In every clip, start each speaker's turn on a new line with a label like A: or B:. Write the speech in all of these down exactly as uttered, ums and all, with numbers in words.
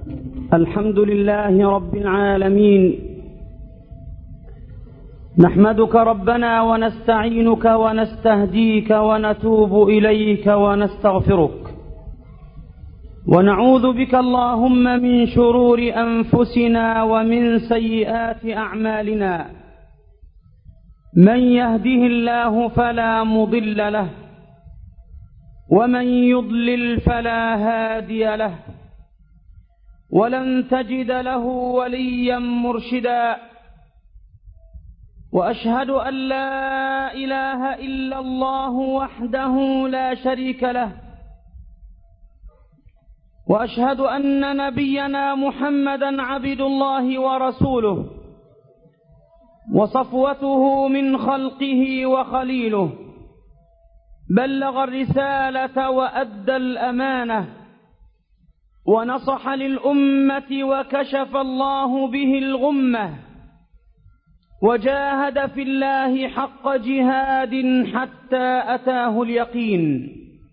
A: الحمد لله رب العالمين، نحمدك ربنا ونستعينك ونستهديك ونتوب إليك ونستغفرك، ونعوذ بك اللهم من شرور أنفسنا ومن سيئات أعمالنا. من يهده الله فلا مضل له، ومن يضلل فلا هادي له، ولن تجد له وليا مرشدا. وأشهد أن لا إله إلا الله وحده لا شريك له، وأشهد أن نبينا محمدا عبد الله ورسوله، وصفوته من خلقه وخليله، بلغ الرسالة وأدى الأمانة، ونصح للأمة وكشف الله به الغمة، وجاهد في الله حق جهاد حتى أتاه اليقين.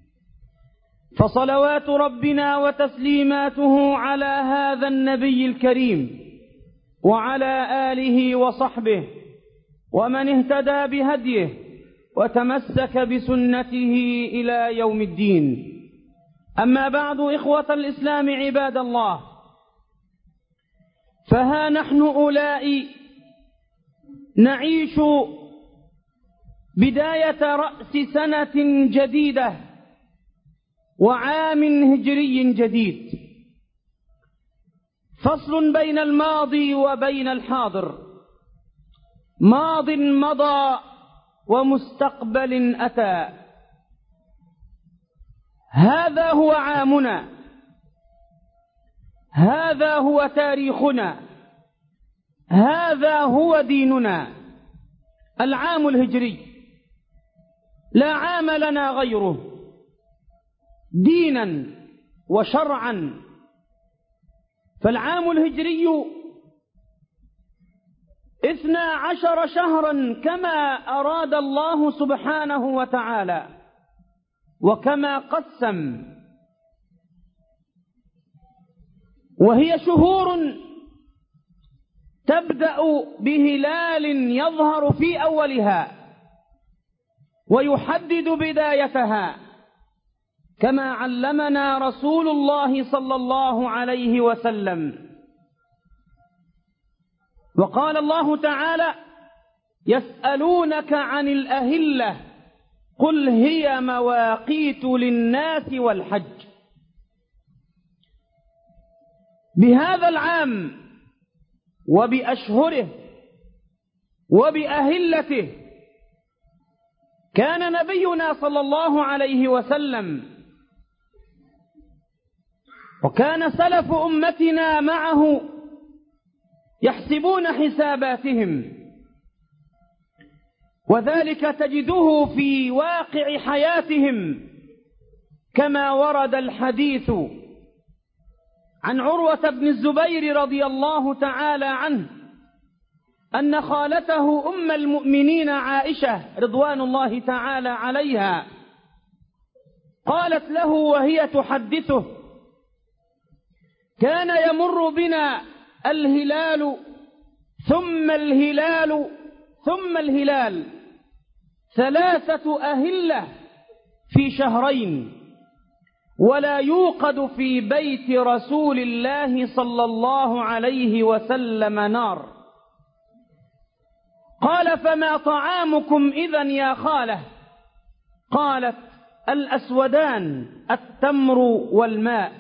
A: فصلوات ربنا وتسليماته على هذا النبي الكريم وعلى آله وصحبه ومن اهتدى بهديه وتمسك بسنته إلى يوم الدين. أما بعد، إخوة الإسلام عباد الله، فها نحن أولئك نعيش بداية رأس سنة جديدة وعام هجري جديد، فصل بين الماضي وبين الحاضر، ماض مضى ومستقبل أتى. هذا هو عامنا، هذا هو تاريخنا، هذا هو ديننا، العام الهجري. لا عام لنا غيره دينا وشرعا. فالعام الهجري اثنا عشر شهرا كما أراد الله سبحانه وتعالى وكما قسم، وهي شهور تبدأ بهلال يظهر في أولها ويحدد بدايتها، كما علمنا رسول الله صلى الله عليه وسلم. وقال الله تعالى: يسألونك عن الأهلة قل هي مواقيت للناس والحج. بهذا العام وبأشهره وبأهلته كان نبينا صلى الله عليه وسلم وكان سلف أمتنا معه يحسبون حساباتهم، وذلك تجده في واقع حياتهم، كما ورد الحديث عن عروة بن الزبير رضي الله تعالى عنه أن خالته أم المؤمنين عائشة رضوان الله تعالى عليها قالت له وهي تحدثه: كان يمر بنا الهلال ثم الهلال ثم الهلال ثلاثة أهلة في شهرين، ولا يوقد في بيت رسول الله صلى الله عليه وسلم نار. قال: فما طعامكم إذن يا خالة؟ قالت: الأسودان، التمر والماء.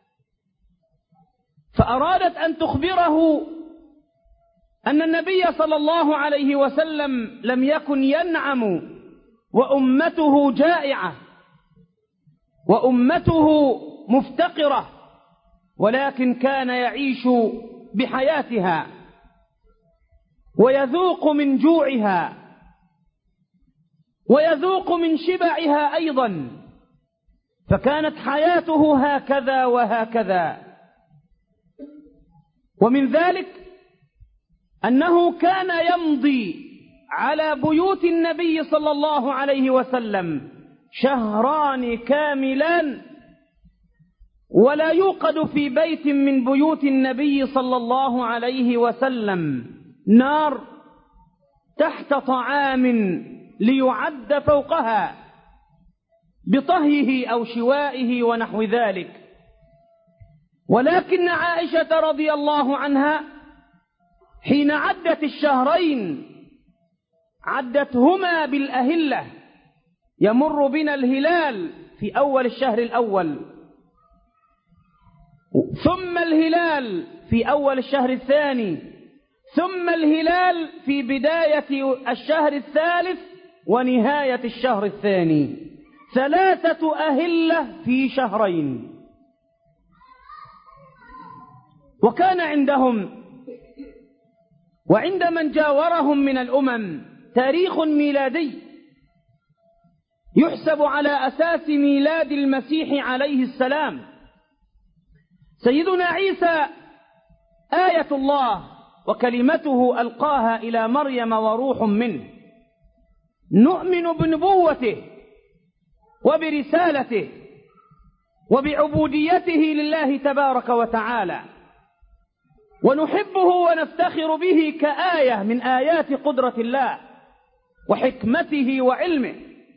A: فأرادت أن تخبره أن النبي صلى الله عليه وسلم لم يكن ينعم وأمته جائعة وأمته مفتقرة، ولكن كان يعيش بحياتها ويذوق من جوعها ويذوق من شبعها أيضا، فكانت حياته هكذا وهكذا. ومن ذلك أنه كان يمضي على بيوت النبي صلى الله عليه وسلم شهران كاملان ولا يوقد في بيت من بيوت النبي صلى الله عليه وسلم نار تحت طعام ليعد فوقها بطهيه أو شوائه ونحو ذلك. ولكن عائشة رضي الله عنها حين عدت الشهرين عدتهما بالأهلة، يمر بنا الهلال في أول الشهر الأول، ثم الهلال في أول الشهر الثاني، ثم الهلال في بداية الشهر الثالث ونهاية الشهر الثاني، ثلاثة أهلة في شهرين. وكان عندهم وعند من جاورهم من الأمم تاريخ ميلادي يحسب على أساس ميلاد المسيح عليه السلام. سيدنا عيسى آية الله وكلمته ألقاها إلى مريم وروح منه، نؤمن بنبوته وبرسالته وبعبوديته لله تبارك وتعالى، ونحبه ونفتخر به كآية من آيات قدرة الله وحكمته وعلمه.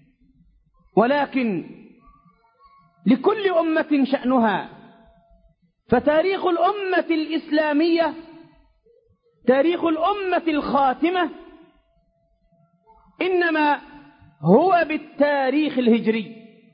A: ولكن لكل أمة شأنها، فتاريخ الأمة الإسلامية تاريخ الأمة الخاتمة إنما هو بالتاريخ الهجري،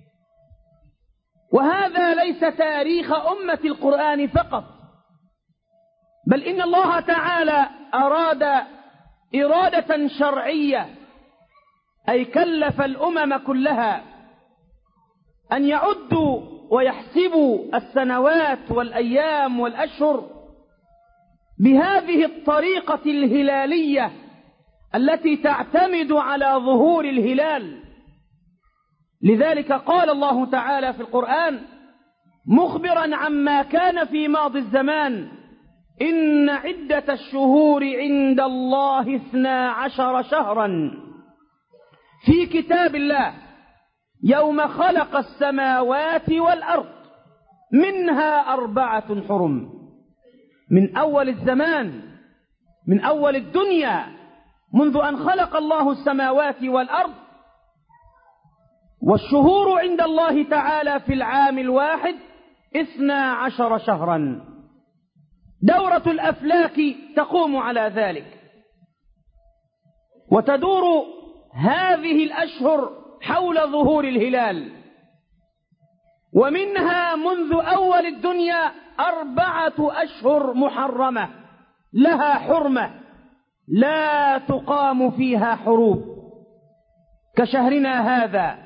A: وهذا ليس تاريخ أمة القرآن فقط، بل إن الله تعالى أراد إرادة شرعية، أي كلف الأمم كلها أن يعدوا ويحسبوا السنوات والأيام والأشهر بهذه الطريقة الهلالية التي تعتمد على ظهور الهلال. لذلك قال الله تعالى في القرآن مخبرا عما كان في ماضي الزمان: إن عدة الشهور عند الله اثنا عشر شهرا في كتاب الله يوم خلق السماوات والأرض منها أربعة حرم. من أول الزمان، من أول الدنيا، منذ أن خلق الله السماوات والأرض، والشهور عند الله تعالى في العام الواحد اثنا عشر شهرا. دورة الأفلاك تقوم على ذلك، وتدور هذه الأشهر حول ظهور الهلال، ومنها منذ أول الدنيا أربعة أشهر محرمة لها حرمة لا تقام فيها حروب، كشهرنا هذا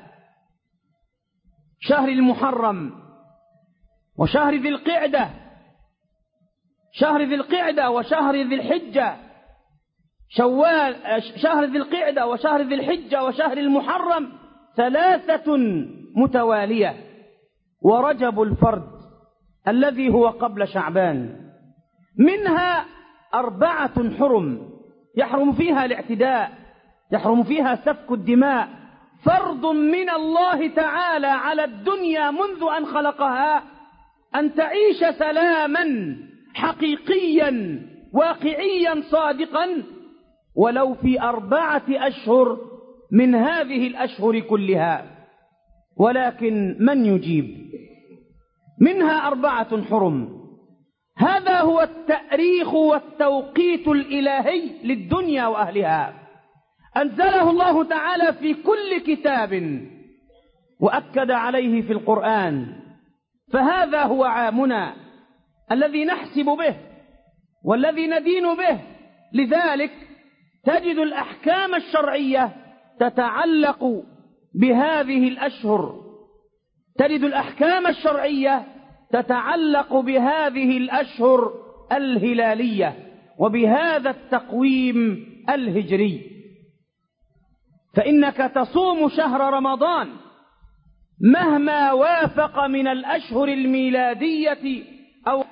A: شهر المحرم وشهر ذي القعدة شهر ذي القعدة وشهر ذي الحجة شوال شهر ذي القعدة وشهر ذي الحجة وشهر المحرم ثلاثة متوالية، ورجب الفرد الذي هو قبل شعبان. منها أربعة حرم يحرم فيها الاعتداء، يحرم فيها سفك الدماء، فرض من الله تعالى على الدنيا منذ أن خلقها أن تعيش سلاما حقيقيا واقعيا صادقا، ولو في أربعة أشهر من هذه الأشهر كلها. ولكن من يجيب؟ منها أربعة حرم. هذا هو التأريخ والتوقيت الإلهي للدنيا وأهلها، أنزله الله تعالى في كل كتاب وأكد عليه في القرآن. فهذا هو عامنا الذي نحسب به والذي ندين به. لذلك تجد الأحكام الشرعية تتعلق بهذه الأشهر، تجد الأحكام الشرعية تتعلق بهذه الأشهر الهلالية وبهذا التقويم الهجري. فإنك تصوم شهر رمضان مهما وافق من الأشهر الميلادية، أو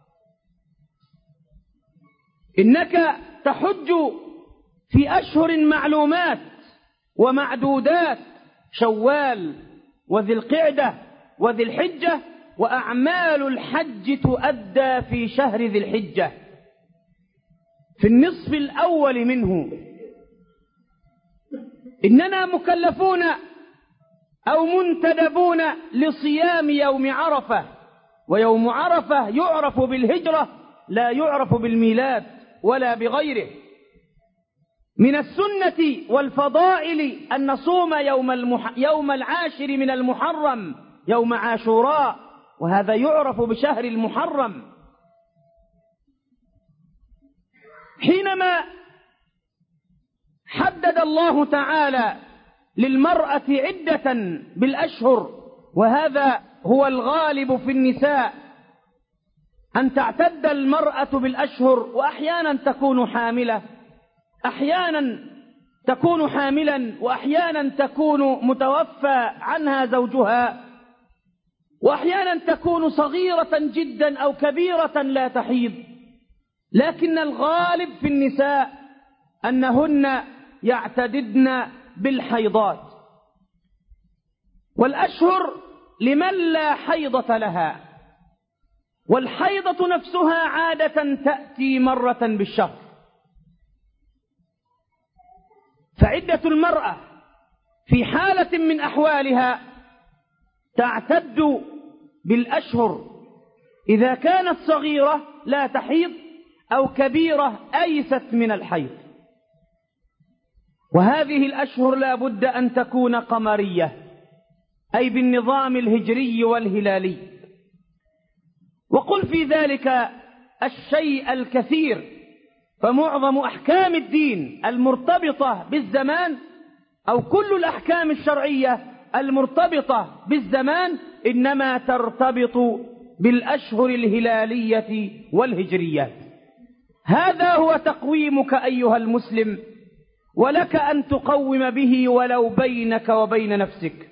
A: إنك تحج في أشهر معلومات ومعدودات، شوال وذي القعدة وذي الحجة، وأعمال الحج تؤدى في شهر ذي الحجة في النصف الأول منه. إننا مكلفون أو منتدبون لصيام يوم عرفة، ويوم عرفة يعرف بالهجرة لا يعرف بالميلاد ولا بغيره. من السنة والفضائل أن نصوم يوم, المح... يوم العاشر من المحرم، يوم عاشوراء، وهذا يعرف بشهر المحرم. حينما حدد الله تعالى للمرأة عدة بالأشهر، وهذا هو الغالب في النساء أن تعتد المرأة بالأشهر، وأحيانا تكون حاملة، أحيانا تكون حاملا، وأحيانا تكون متوفى عنها زوجها، وأحيانا تكون صغيرة جدا أو كبيرة لا تحيض. لكن الغالب في النساء أنهن يعتددن بالحيضات. والأشهر لمن لا حيضة لها، والحيضة نفسها عادة تأتي مرة بالشهر. فعدة المرأة في حالة من أحوالها تعتد بالأشهر إذا كانت صغيرة لا تحيض أو كبيرة أيست من الحيض. وهذه الأشهر لا بد أن تكون قمرية، أي بالنظام الهجري والهلالي. وقل في ذلك الشيء الكثير، فمعظم أحكام الدين المرتبطة بالزمان أو كل الأحكام الشرعية المرتبطة بالزمان إنما ترتبط بالأشهر الهلالية والهجرية. هذا هو تقويمك أيها المسلم، ولك أن تقوم به ولو بينك وبين نفسك.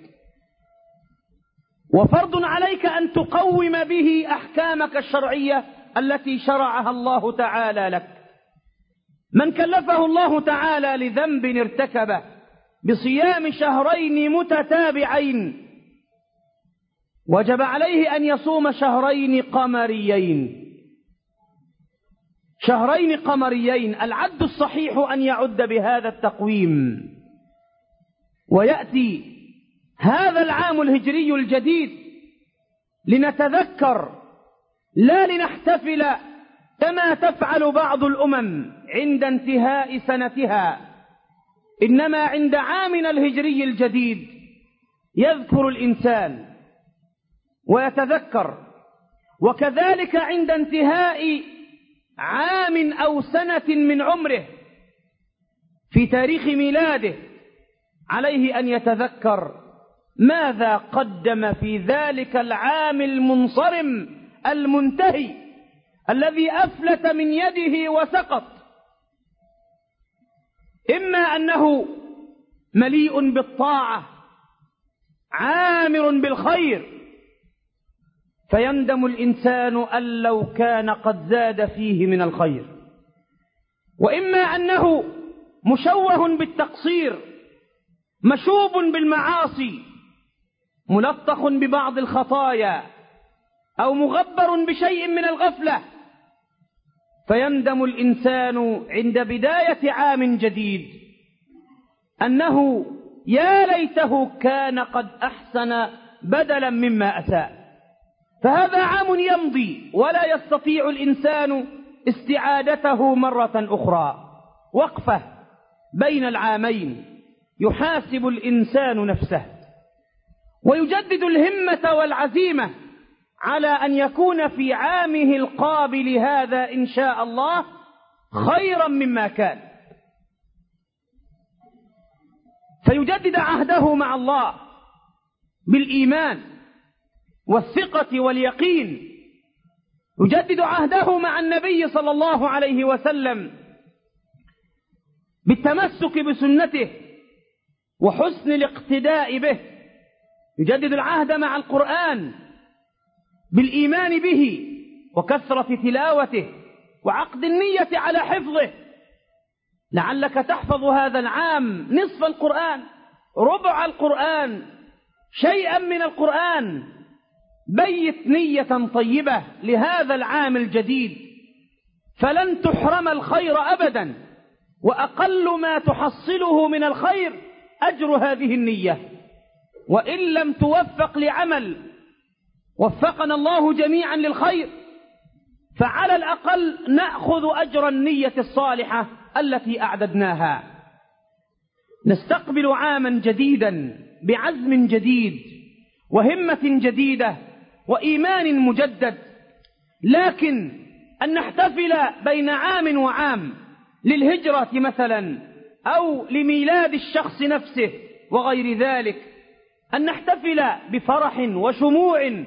A: وفرض عليك أن تقوم به أحكامك الشرعية التي شرعها الله تعالى لك. من كلفه الله تعالى لذنب ارتكبه بصيام شهرين متتابعين وجب عليه أن يصوم شهرين قمريين. شهرين قمريين، العد الصحيح أن يعد بهذا التقويم. ويأتي هذا العام الهجري الجديد لنتذكر لا لنحتفل كما تفعل بعض الأمم عند انتهاء سنتها، إنما عند عامنا الهجري الجديد يذكر الإنسان ويتذكر. وكذلك عند انتهاء عام أو سنة من عمره في تاريخ ميلاده عليه أن يتذكر ماذا قدم في ذلك العام المنصرم المنتهي الذي أفلت من يده وسقط. إما أنه مليء بالطاعة عامر بالخير فيندم الإنسان أن لو كان قد زاد فيه من الخير، وإما أنه مشوه بالتقصير مشوب بالمعاصي ملطخ ببعض الخطايا أو مغبر بشيء من الغفلة، فيندم الإنسان عند بداية عام جديد أنه يا ليته كان قد أحسن بدلا مما أساء. فهذا عام يمضي ولا يستطيع الإنسان استعادته مرة أخرى. وقفة بين العامين يحاسب الإنسان نفسه ويجدد الهمة والعزيمة على أن يكون في عامه القابل هذا إن شاء الله خيرا مما كان، فيجدد عهده مع الله بالإيمان والثقة واليقين، يجدد عهده مع النبي صلى الله عليه وسلم بالتمسك بسنته وحسن الاقتداء به، يجدد العهد مع القرآن بالإيمان به وكثرة تلاوته وعقد النية على حفظه. لعلك تحفظ هذا العام نصف القرآن، ربع القرآن، شيئا من القرآن، بيت نية طيبة لهذا العام الجديد، فلن تحرم الخير أبدا، وأقل ما تحصله من الخير أجر هذه النية. وإن لم توفق لعمل وفقنا الله جميعا للخير، فعلى الأقل نأخذ أجر النية الصالحة التي أعددناها. نستقبل عاما جديدا بعزم جديد وهمة جديدة وإيمان مجدد، لكن أن نحتفل بين عام وعام للهجرة مثلا أو لميلاد الشخص نفسه وغير ذلك، أن نحتفل بفرح وشموع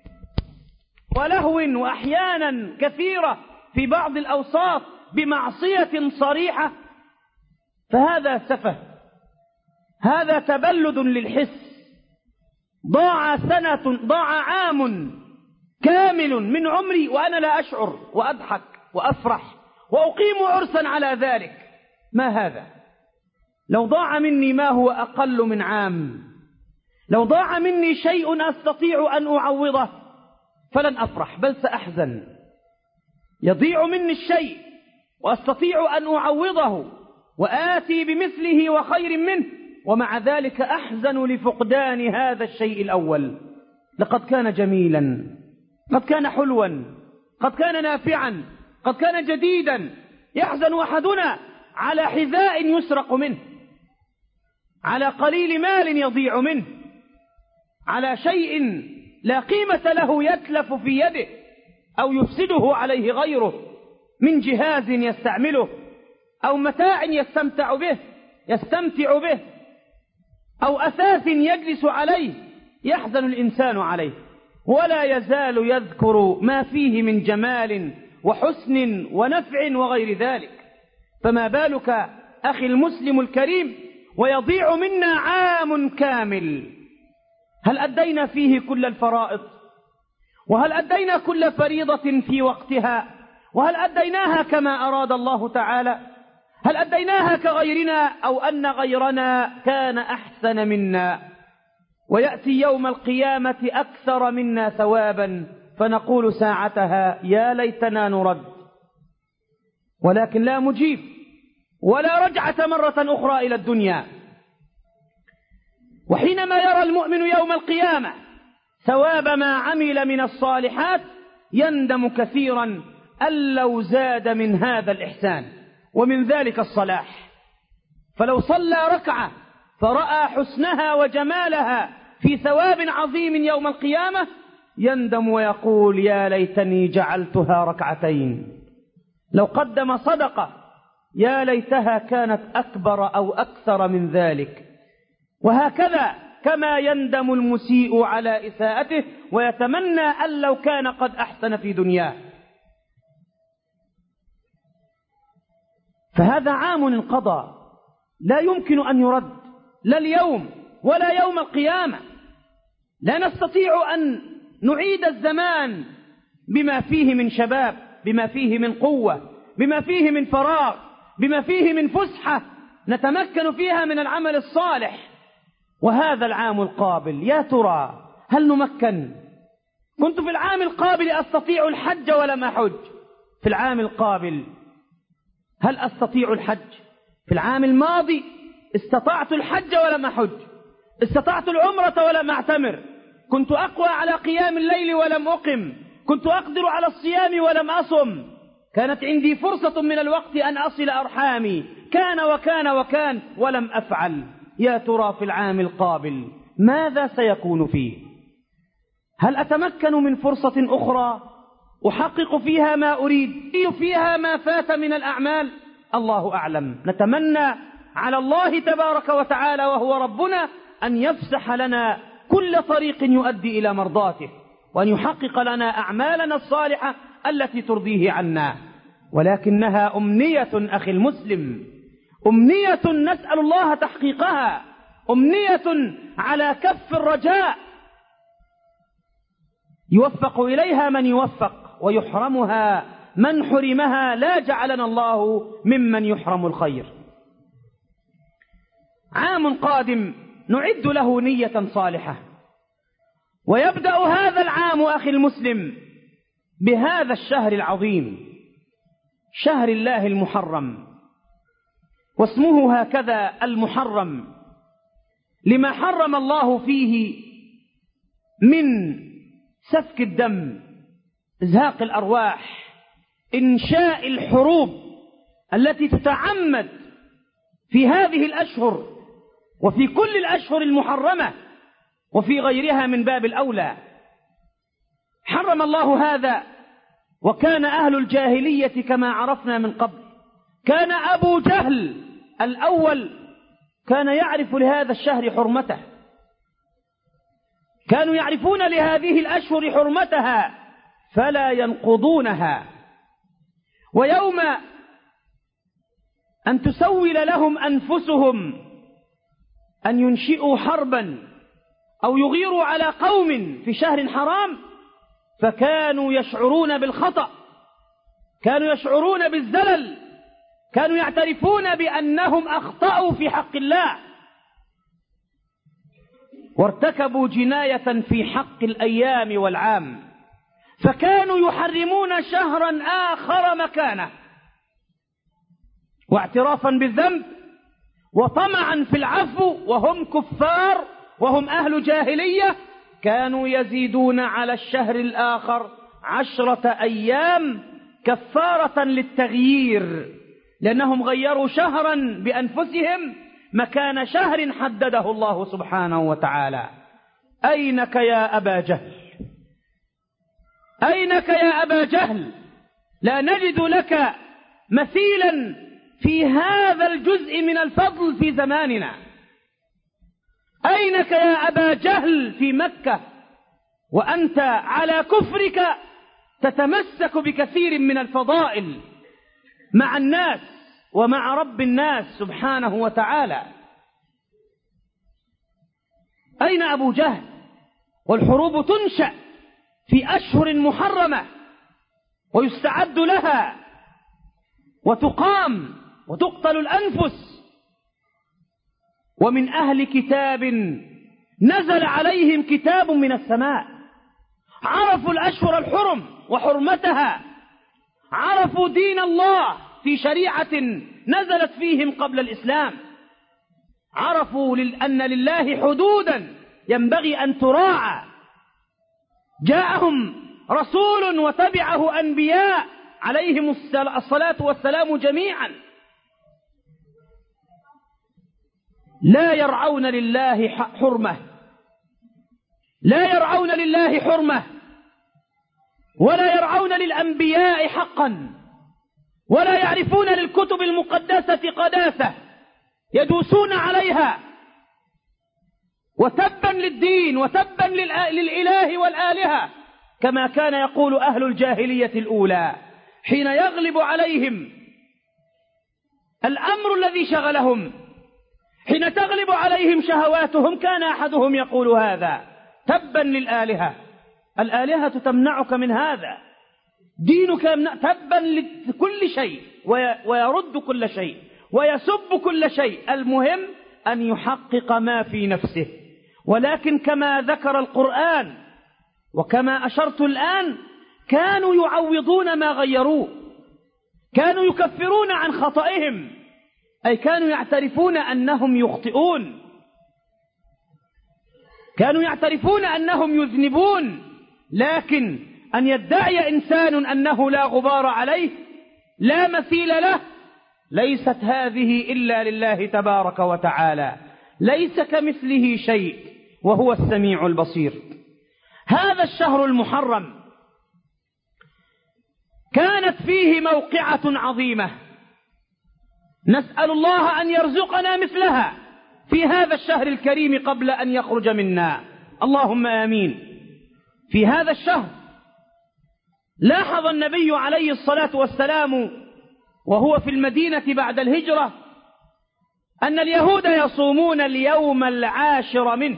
A: ولهو وأحيانا كثيرة في بعض الأوساط بمعصية صريحة، فهذا سفه، هذا تبلد للحس. ضاع سنة، ضاع عام كامل من عمري وأنا لا أشعر وأضحك وأفرح وأقيم عرسا على ذلك. ما هذا؟ لو ضاع مني ما هو أقل من عام، لو ضاع مني شيء أستطيع أن أعوضه فلن أفرح بل سأحزن. يضيع مني الشيء وأستطيع أن أعوضه وآتي بمثله وخير منه، ومع ذلك أحزن لفقدان هذا الشيء الأول. لقد كان جميلا، قد كان حلوا، قد كان نافعا، قد كان جديدا. يحزن أحدنا على حذاء يسرق منه، على قليل مال يضيع منه، على شيء لا قيمة له يتلف في يده أو يفسده عليه غيره، من جهاز يستعمله أو متاع يستمتع به يستمتع به أو أثاث يجلس عليه يحزن الإنسان عليه، ولا يزال يذكر ما فيه من جمال وحسن ونفع وغير ذلك. فما بالك أخي المسلم الكريم ويضيع منا عام كامل؟ هل أدينا فيه كل الفرائض؟ وهل أدينا كل فريضة في وقتها؟ وهل أديناها كما أراد الله تعالى؟ هل أديناها كغيرنا أو أن غيرنا كان أحسن منا؟ ويأتي يوم القيامة أكثر منا ثوابا فنقول ساعتها يا ليتنا نرد، ولكن لا مجيب ولا رجعة مرة أخرى إلى الدنيا. وحينما يرى المؤمن يوم القيامة ثواب ما عمل من الصالحات يندم كثيرا أن لو زاد من هذا الإحسان ومن ذلك الصلاح. فلو صلى ركعة فرأى حسنها وجمالها في ثواب عظيم يوم القيامة يندم ويقول يا ليتني جعلتها ركعتين. لو قدم صدقة يا ليتها كانت أكبر أو أكثر من ذلك. وهكذا كما يندم المسيء على إساءته ويتمنى أن لو كان قد أحسن في دنياه. فهذا عام انقضى لا يمكن أن يرد، لا اليوم ولا يوم القيامة. لا نستطيع أن نعيد الزمان بما فيه من شباب، بما فيه من قوة، بما فيه من فراغ، بما فيه من فسحة نتمكن فيها من العمل الصالح. وهذا العام القابل يا ترى هل نمكن؟ كنت في العام القابل أستطيع الحج ولم أحج، في العام القابل هل أستطيع الحج؟ في العام الماضي استطعت الحج ولم أحج، استطعت العمرة ولم أعتمر، كنت أقوى على قيام الليل ولم أقم، كنت أقدر على الصيام ولم أصم، كانت عندي فرصة من الوقت أن أصل أرحامي، كان وكان وكان ولم أفعل. يا ترى في العام القابل ماذا سيكون فيه؟ هل أتمكن من فرصة أخرى أحقق فيها ما أريد، فيها ما فات من الأعمال؟ الله أعلم. نتمنى على الله تبارك وتعالى وهو ربنا أن يفسح لنا كل طريق يؤدي إلى مرضاته، وأن يحقق لنا أعمالنا الصالحة التي ترضيه عنا. ولكنها أمنية أخي المسلم، أمنية نسأل الله تحقيقها، أمنية على كف الرجاء يوفق إليها من يوفق ويحرمها من حرمها. لا جعلنا الله ممن يحرم الخير. عام قادم نعد له نية صالحة، ويبدأ هذا العام أخي المسلم بهذا الشهر العظيم، شهر الله المحرم، واسمه هكذا المحرم لما حرم الله فيه من سفك الدم، إزهاق الأرواح، إنشاء الحروب التي تتعمد في هذه الأشهر وفي كل الأشهر المحرمة وفي غيرها من باب الأولى. حرم الله هذا، وكان أهل الجاهلية كما عرفنا من قبل، كان أبو جهل الأول كان يعرف لهذا الشهر حرمته، كانوا يعرفون لهذه الأشهر حرمتها فلا ينقضونها. ويوم أن تسول لهم أنفسهم أن ينشئوا حربا أو يغيروا على قوم في شهر حرام فكانوا يشعرون بالخطأ، كانوا يشعرون بالزلل، كانوا يعترفون بأنهم أخطأوا في حق الله وارتكبوا جناية في حق الأيام والعام، فكانوا يحرمون شهرا آخر مكانه، واعترافا بالذنب وطمعا في العفو وهم كفار وهم أهل جاهلية، كانوا يزيدون على الشهر الآخر عشرة أيام كفارة للتغيير، لأنهم غيروا شهرا بأنفسهم مكان شهر حدده الله سبحانه وتعالى. أينك يا أبا جهل، أينك يا أبا جهل، لا نجد لك مثيلا في هذا الجزء من الفضل في زماننا. أينك يا أبا جهل في مكة وأنت على كفرك تتمسك بكثير من الفضائل مع الناس ومع رب الناس سبحانه وتعالى. أين أبو جهل؟ والحروب تنشأ في أشهر محرمة ويستعد لها وتقام وتقتل الأنفس، ومن أهل كتاب نزل عليهم كتاب من السماء، عرفوا الأشهر الحرم وحرمتها، عرفوا دين الله في شريعة نزلت فيهم قبل الإسلام، عرفوا أن لله حدودا ينبغي أن تراعى، جاءهم رسول وتبعه أنبياء عليهم الصلاة والسلام جميعا، لا يرعون لله حرمة، لا يرعون لله حرمة، ولا يرعون للأنبياء حقا، ولا يعرفون للكتب المقدسة قداسة، يدوسون عليها، وتبا للدين وتبا للإله والآلهة، كما كان يقول أهل الجاهلية الأولى حين يغلب عليهم الأمر الذي شغلهم، حين تغلب عليهم شهواتهم، كان أحدهم يقول هذا: تبا للآلهة، الآلهة تمنعك من هذا، دينك يمنع، تبا لكل شيء، ويرد كل شيء ويسب كل شيء، المهم أن يحقق ما في نفسه. ولكن كما ذكر القرآن وكما أشرت الآن، كانوا يعوضون ما غيروه، كانوا يكفرون عن خطئهم، أي كانوا يعترفون أنهم يخطئون، كانوا يعترفون أنهم يذنبون، لكن أن يدعي إنسان أنه لا غبار عليه لا مثيل له، ليست هذه إلا لله تبارك وتعالى، ليس كمثله شيء وهو السميع البصير. هذا الشهر المحرم كانت فيه موقعة عظيمة، نسأل الله أن يرزقنا مثلها في هذا الشهر الكريم قبل أن يخرج منا، اللهم آمين. في هذا الشهر لاحظ النبي عليه الصلاة والسلام وهو في المدينة بعد الهجرة أن اليهود يصومون اليوم العاشر منه،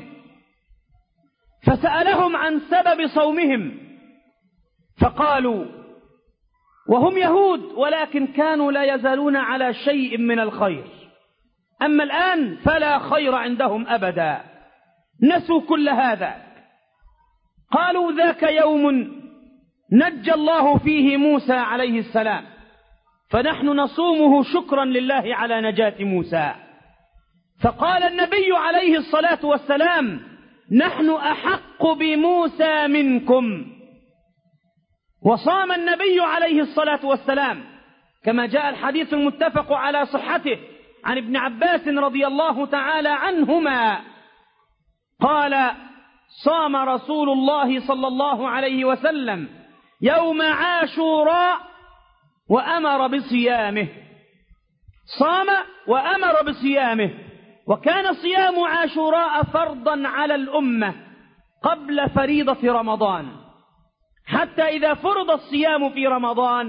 A: فسألهم عن سبب صومهم فقالوا، وهم يهود ولكن كانوا لا يزالون على شيء من الخير، أما الآن فلا خير عندهم أبدا، نسوا كل هذا. قالوا ذاك يوم نجى الله فيه موسى عليه السلام، فنحن نصومه شكرا لله على نجاة موسى. فقال النبي عليه الصلاة والسلام: نحن أحق بموسى منكم. وصام النبي عليه الصلاة والسلام كما جاء الحديث المتفق على صحته عن ابن عباس رضي الله تعالى عنهما قال: صام رسول الله صلى الله عليه وسلم يوم عاشوراء وأمر بصيامه. صام وأمر بصيامه، وكان صيام عاشوراء فرضا على الأمة قبل فريضة رمضان، حتى إذا فرض الصيام في رمضان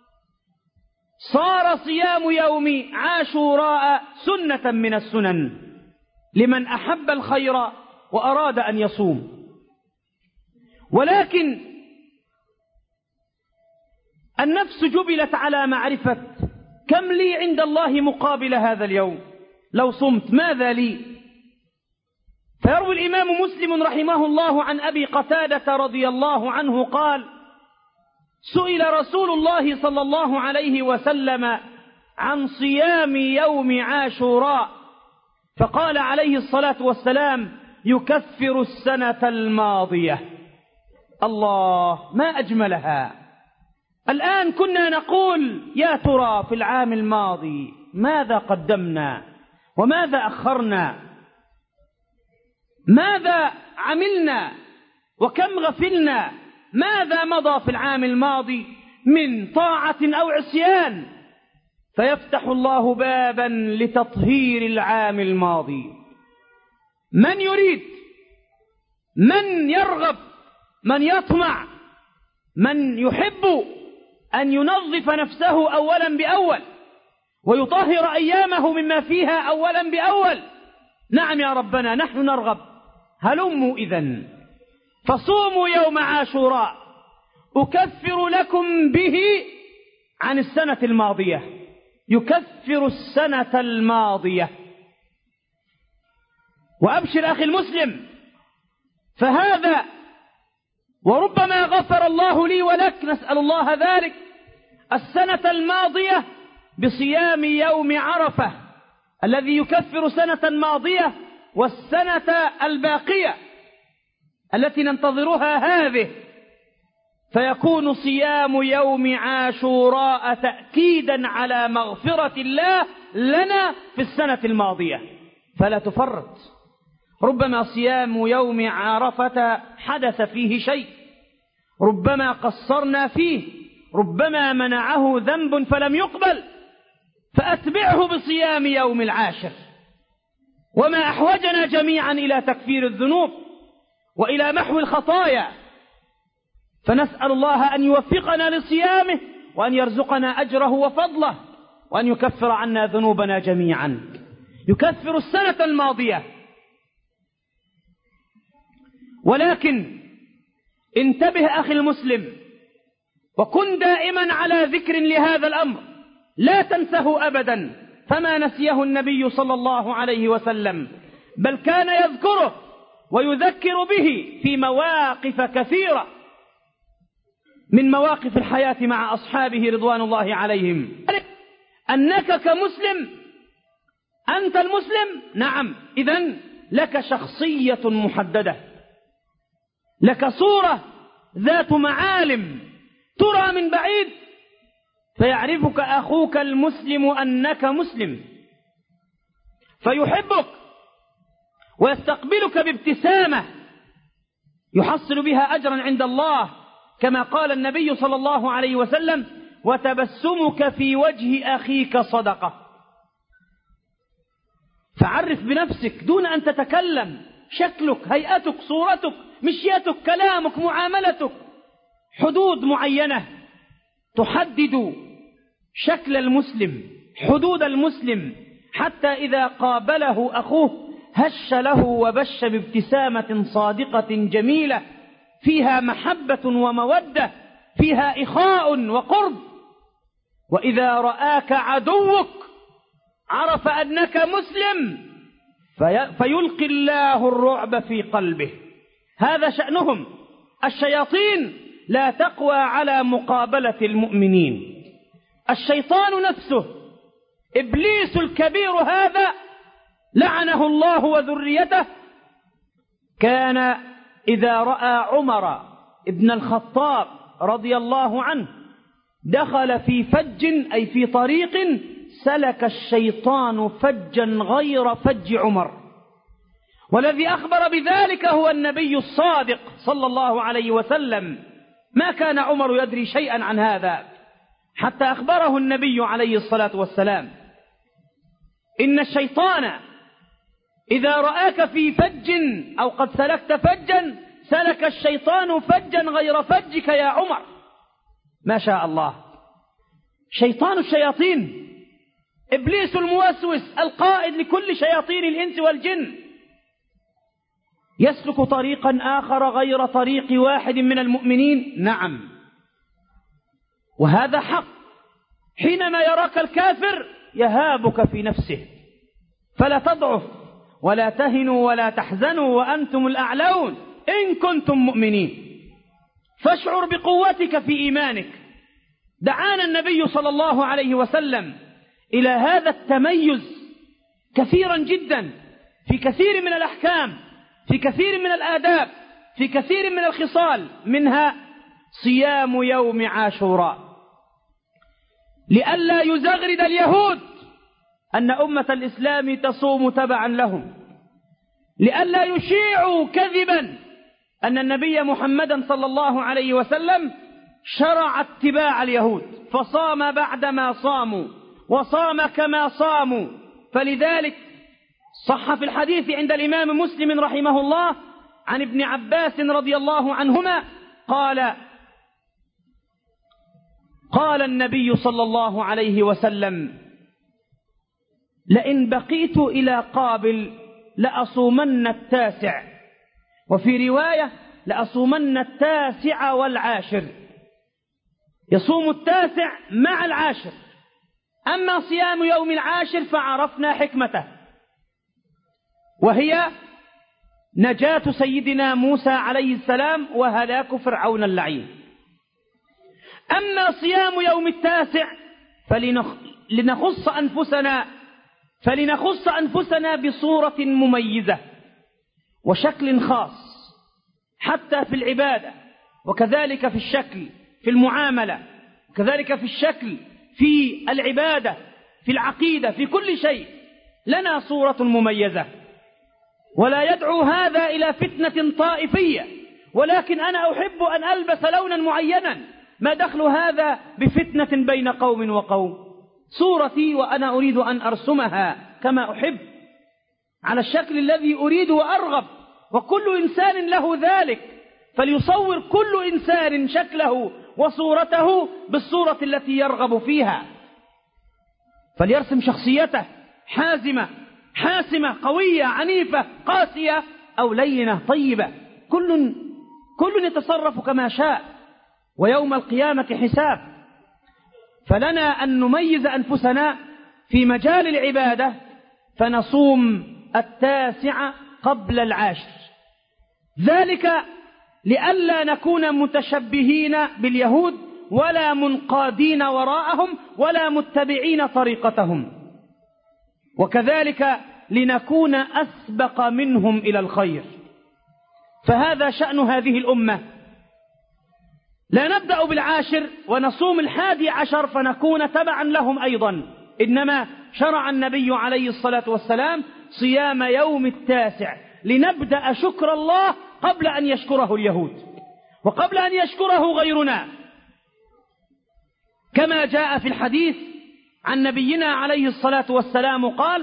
A: صار صيام يوم عاشوراء سنة من السنن لمن أحب الخير وأراد أن يصوم. ولكن النفس جبلت على معرفة كم لي عند الله مقابل هذا اليوم، لو صمت ماذا لي؟ فيروي الإمام مسلم رحمه الله عن أبي قتادة رضي الله عنه قال: سئل رسول الله صلى الله عليه وسلم عن صيام يوم عاشوراء فقال عليه الصلاة والسلام: يكفر السنة الماضية. الله، ما أجملها. الآن كنا نقول يا ترى في العام الماضي ماذا قدمنا وماذا أخرنا، ماذا عملنا وكم غفلنا، ماذا مضى في العام الماضي من طاعة أو عصيان، فيفتح الله بابا لتطهير العام الماضي. من يريد، من يرغب، من يطمع، من يحب أن ينظف نفسه أولا بأول ويطهر أيامه مما فيها أولا بأول، نعم يا ربنا نحن نرغب. هلموا إذن فصوموا يوم عاشوراء أكفر لكم به عن السنة الماضية، يكفر السنة الماضية. وأبشر أخي المسلم، فهذا وربما غفر الله لي ولك، نسأل الله ذلك، السنة الماضية بصيام يوم عرفة الذي يكفر سنة ماضية والسنة الباقية التي ننتظرها هذه، فيكون صيام يوم عاشوراء تأكيدا على مغفرة الله لنا في السنة الماضية، فلا تفرط. ربما صيام يوم عرفة حدث فيه شيء، ربما قصرنا فيه، ربما منعه ذنب فلم يقبل، فأتبعه بصيام يوم العاشر. وما أحوجنا جميعا إلى تكفير الذنوب وإلى محو الخطايا، فنسأل الله أن يوفقنا لصيامه وأن يرزقنا أجره وفضله وأن يكفر عنا ذنوبنا جميعا. يكفر السنة الماضية. ولكن انتبه أخي المسلم، وكن دائما على ذكر لهذا الأمر، لا تنسه أبدا، فما نسيه النبي صلى الله عليه وسلم، بل كان يذكره ويذكر به في مواقف كثيرة من مواقف الحياة مع أصحابه رضوان الله عليهم. أنك كمسلم، أنت المسلم، نعم، إذن لك شخصية محددة، لك صورة ذات معالم ترى من بعيد فيعرفك أخوك المسلم أنك مسلم، فيحبك ويستقبلك بابتسامة يحصل بها أجرا عند الله، كما قال النبي صلى الله عليه وسلم: وتبسمك في وجه أخيك صدقة. فعرف بنفسك دون أن تتكلم، شكلك، هيئتك، صورتك، مشيتك، كلامك، معاملتك، حدود معينة تحدد شكل المسلم، حدود المسلم، حتى إذا قابله أخوه هش له وبش بابتسامة صادقة جميلة فيها محبة ومودة، فيها إخاء وقرب. وإذا رآك عدوك عرف أنك مسلم في فيلقي الله الرعب في قلبه. هذا شأنهم، الشياطين لا تقوى على مقابلة المؤمنين. الشيطان نفسه إبليس الكبير هذا لعنه الله وذريته كان إذا رأى عمر ابن الخطاب رضي الله عنه دخل في فج أي في طريق سلك الشيطان فجا غير فج عمر. والذي أخبر بذلك هو النبي الصادق صلى الله عليه وسلم. ما كان عمر يدري شيئا عن هذا حتى أخبره النبي عليه الصلاة والسلام إن الشيطان إذا رآك في فج أو قد سلكت فجا سلك الشيطان فجا غير فجك يا عمر. ما شاء الله. شيطان الشياطين إبليس الموسوس القائد لكل شياطين الإنس والجن يسلك طريقا آخر غير طريق واحد من المؤمنين. نعم، وهذا حق. حينما يراك الكافر يهابك في نفسه، فلا تضعف ولا تهنوا ولا تحزنوا وأنتم الأعلون إن كنتم مؤمنين. فاشعر بقوتك في إيمانك. دعانا النبي صلى الله عليه وسلم إلى هذا التميز كثيرا جدا في كثير من الأحكام، في كثير من الآداب، في كثير من الخصال، منها صيام يوم عاشوراء، لئلا يزغرد اليهود أن أمة الإسلام تصوم تبعا لهم، لئلا يشيعوا كذبا أن النبي محمدا صلى الله عليه وسلم شرع اتباع اليهود فصام بعدما صاموا وصام كما صاموا. فلذلك صح في الحديث عند الإمام مسلم رحمه الله عن ابن عباس رضي الله عنهما قال قال النبي صلى الله عليه وسلم: لئن بقيت إلى قابل لأصومن التاسع، وفي رواية لأصومن التاسع والعاشر. يصوم التاسع مع العاشر. أما صيام يوم العاشر فعرفنا حكمته، وهي نجاة سيدنا موسى عليه السلام وهلاك فرعون اللعين. أما صيام يوم التاسع فلنخص أنفسنا فلنخص أنفسنا بصورة مميزة وشكل خاص، حتى في العبادة، وكذلك في الشكل في المعاملة، وكذلك في الشكل في العبادة، في العقيدة، في كل شيء لنا صورة مميزة. ولا يدعو هذا إلى فتنة طائفية، ولكن أنا أحب أن ألبس لونا معينا، ما دخل هذا بفتنة بين قوم وقوم؟ صورتي وأنا أريد أن أرسمها كما أحب على الشكل الذي أريد وأرغب، وكل إنسان له ذلك، فليصور كل إنسان شكله وصورته بالصورة التي يرغب فيها، فليرسم شخصيته حازمة حاسمة قوية عنيفة قاسية أو لينة طيبة. كل كل يتصرف كما شاء، ويوم القيامة حساب. فلنا أن نميز أنفسنا في مجال العبادة فنصوم التاسع قبل العاشر، ذلك لئلا نكون متشبهين باليهود ولا منقادين وراءهم ولا متبعين طريقتهم، وكذلك لنكون أسبق منهم إلى الخير. فهذا شأن هذه الأمة. لا نبدأ بالعاشر ونصوم الحادي عشر فنكون تبعا لهم أيضا، إنما شرع النبي عليه الصلاة والسلام صيام يوم التاسع لنبدأ شكر الله قبل أن يشكره اليهود وقبل أن يشكره غيرنا، كما جاء في الحديث عن نبينا عليه الصلاة والسلام قال: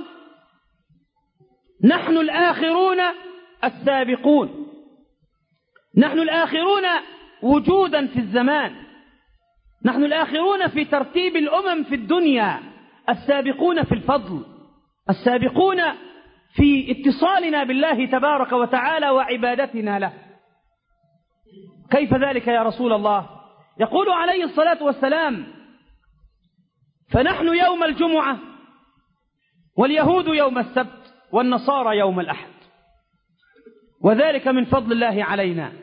A: نحن الآخرون السابقون، نحن الآخرون وجودا في الزمان، نحن الآخرون في ترتيب الأمم في الدنيا، السابقون في الفضل، السابقون في اتصالنا بالله تبارك وتعالى وعبادتنا له. كيف ذلك يا رسول الله؟ يقول عليه الصلاة والسلام: فنحن يوم الجمعة واليهود يوم السبت والنصارى يوم الأحد، وذلك من فضل الله علينا.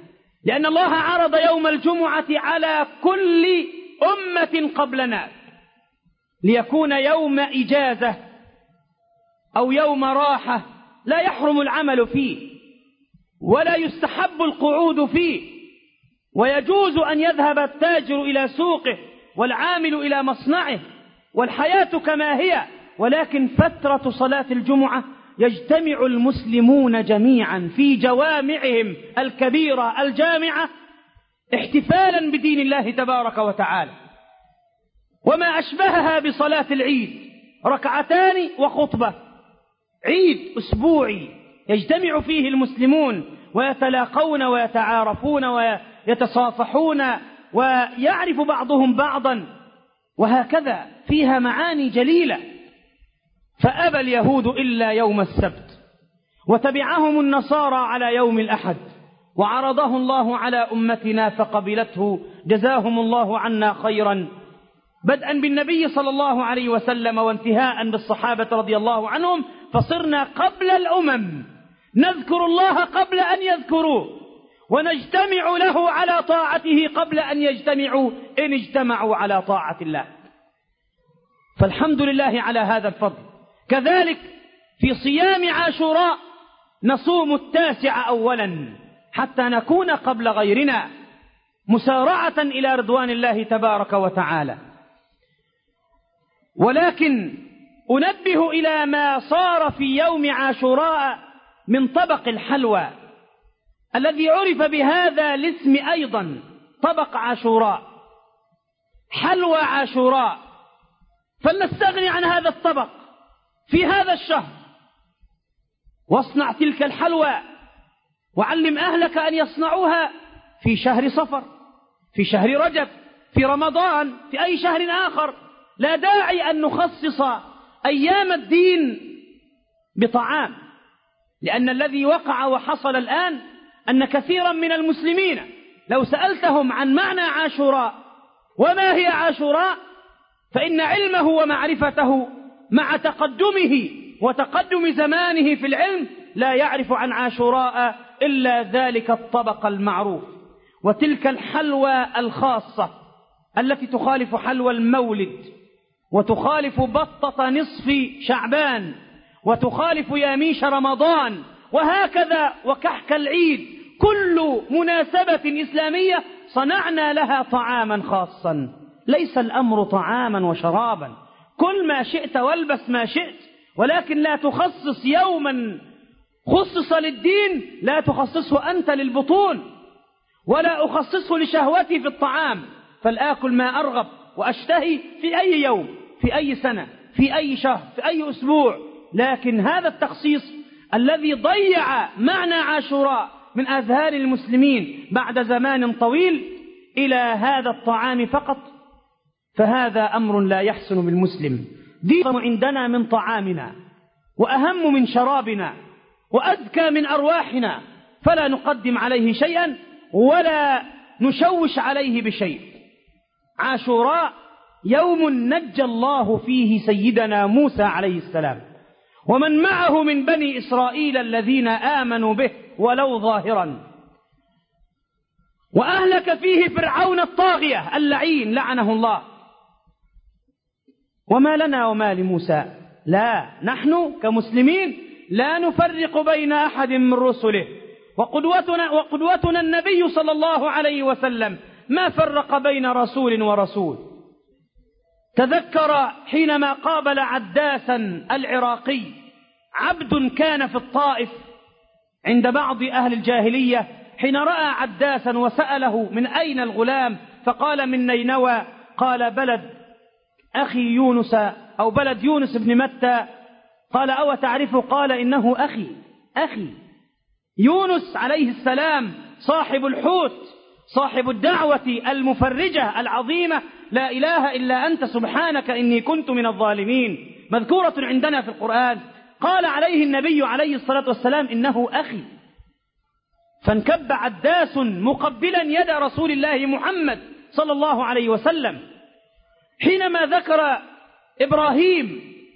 A: لأن الله عرض يوم الجمعة على كل أمة قبلنا ليكون يوم إجازة أو يوم راحة لا يحرم العمل فيه ولا يستحب القعود فيه، ويجوز أن يذهب التاجر إلى سوقه والعامل إلى مصنعه والحياة كما هي، ولكن فترة صلاة الجمعة يجتمع المسلمون جميعا في جوامعهم الكبيرة الجامعة احتفالا بدين الله تبارك وتعالى، وما أشبهها بصلاة العيد، ركعتان وخطبة، عيد أسبوعي يجتمع فيه المسلمون ويتلاقون ويتعارفون ويتصافحون ويعرف بعضهم بعضا، وهكذا فيها معاني جليلة. فأبى اليهود إلا يوم السبت، وتبعهم النصارى على يوم الأحد، وعرضه الله على أمتنا فقبلته جزاهم الله عنا خيرا، بدءا بالنبي صلى الله عليه وسلم وانتهاء بالصحابة رضي الله عنهم، فصرنا قبل الأمم نذكر الله قبل أن يذكروه، ونجتمع له على طاعته قبل أن يجتمعوا إن اجتمعوا على طاعة الله. فالحمد لله على هذا الفضل. كذلك في صيام عاشوراء نصوم التاسع أولا حتى نكون قبل غيرنا مسارعة إلى رضوان الله تبارك وتعالى. ولكن أنبه إلى ما صار في يوم عاشوراء من طبق الحلوى الذي عرف بهذا الاسم أيضا، طبق عاشوراء، حلوى عاشوراء. فلنستغني عن هذا الطبق في هذا الشهر، واصنع تلك الحلوى وعلم أهلك أن يصنعوها في شهر صفر، في شهر رجب، في رمضان، في أي شهر آخر. لا داعي أن نخصص أيام الدين بطعام، لأن الذي وقع وحصل الآن أن كثيرا من المسلمين لو سألتهم عن معنى عاشوراء وما هي عاشوراء، فإن علمه ومعرفته مع تقدمه وتقدم زمانه في العلم لا يعرف عن عاشوراء إلا ذلك الطبق المعروف، وتلك الحلوى الخاصة التي تخالف حلوى المولد، وتخالف بطة نصف شعبان، وتخالف ياميش رمضان، وهكذا وكحك العيد. كل مناسبة إسلامية صنعنا لها طعاما خاصا. ليس الأمر طعاما وشرابا، كل ما شئت والبس ما شئت، ولكن لا تخصص يوما خصص للدين لا تخصصه أنت للبطون، ولا أخصصه لشهوتي في الطعام، فلآكل ما أرغب وأشتهي في أي يوم، في أي سنة، في أي شهر، في أي أسبوع. لكن هذا التخصيص الذي ضيع معنى عاشوراء من أذهان المسلمين بعد زمان طويل إلى هذا الطعام فقط، فهذا أمر لا يحسن بالمسلم. دين عندنا من طعامنا، وأهم من شرابنا، وأذكى من أرواحنا، فلا نقدم عليه شيئا ولا نشوش عليه بشيء. عاشوراء يوم نجى الله فيه سيدنا موسى عليه السلام ومن معه من بني إسرائيل الذين آمنوا به ولو ظاهرا، وأهلك فيه فرعون الطاغية اللعين لعنه الله. وما لنا وما لموسى، لا، نحن كمسلمين لا نفرق بين أحد من رسله، وقدوتنا, وقدوتنا النبي صلى الله عليه وسلم ما فرق بين رسول ورسول. تذكر حينما قابل عداسا العراقي، عبد كان في الطائف عند بعض أهل الجاهلية، حين رأى عداسا وسأله من أين الغلام فقال من نينوى، قال بلد أخي يونس أو بلد يونس بن متى. قال أو تعرفه؟ قال إنه أخي أخي يونس عليه السلام، صاحب الحوت، صاحب الدعوة المفرجة العظيمة، لا إله إلا أنت سبحانك إني كنت من الظالمين، مذكورة عندنا في القرآن. قال عليه النبي عليه الصلاة والسلام إنه أخي، فانكب عداس مقبلا يد رسول الله محمد صلى الله عليه وسلم. حينما ذكر إبراهيم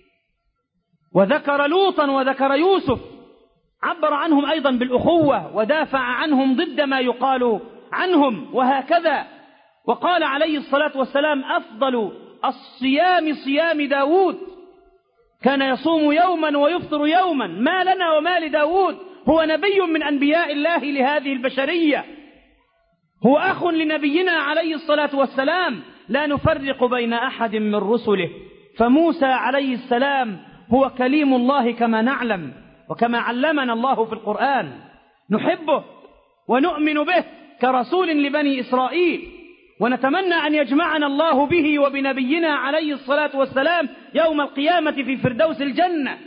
A: وذكر لوطا وذكر يوسف، عبر عنهم أيضا بالأخوة ودافع عنهم ضد ما يقال عنهم وهكذا. وقال عليه الصلاة والسلام أفضل الصيام صيام داود، كان يصوم يوما ويفطر يوما، ما لنا وما لداود، هو نبي من أنبياء الله لهذه البشرية، هو أخ لنبينا عليه الصلاة والسلام، لا نفرق بين أحد من رسله. فموسى عليه السلام هو كليم الله كما نعلم وكما علمنا الله في القرآن، نحبه ونؤمن به كرسول لبني إسرائيل، ونتمنى أن يجمعنا الله به وبنبينا عليه الصلاة والسلام يوم القيامة في فردوس الجنة.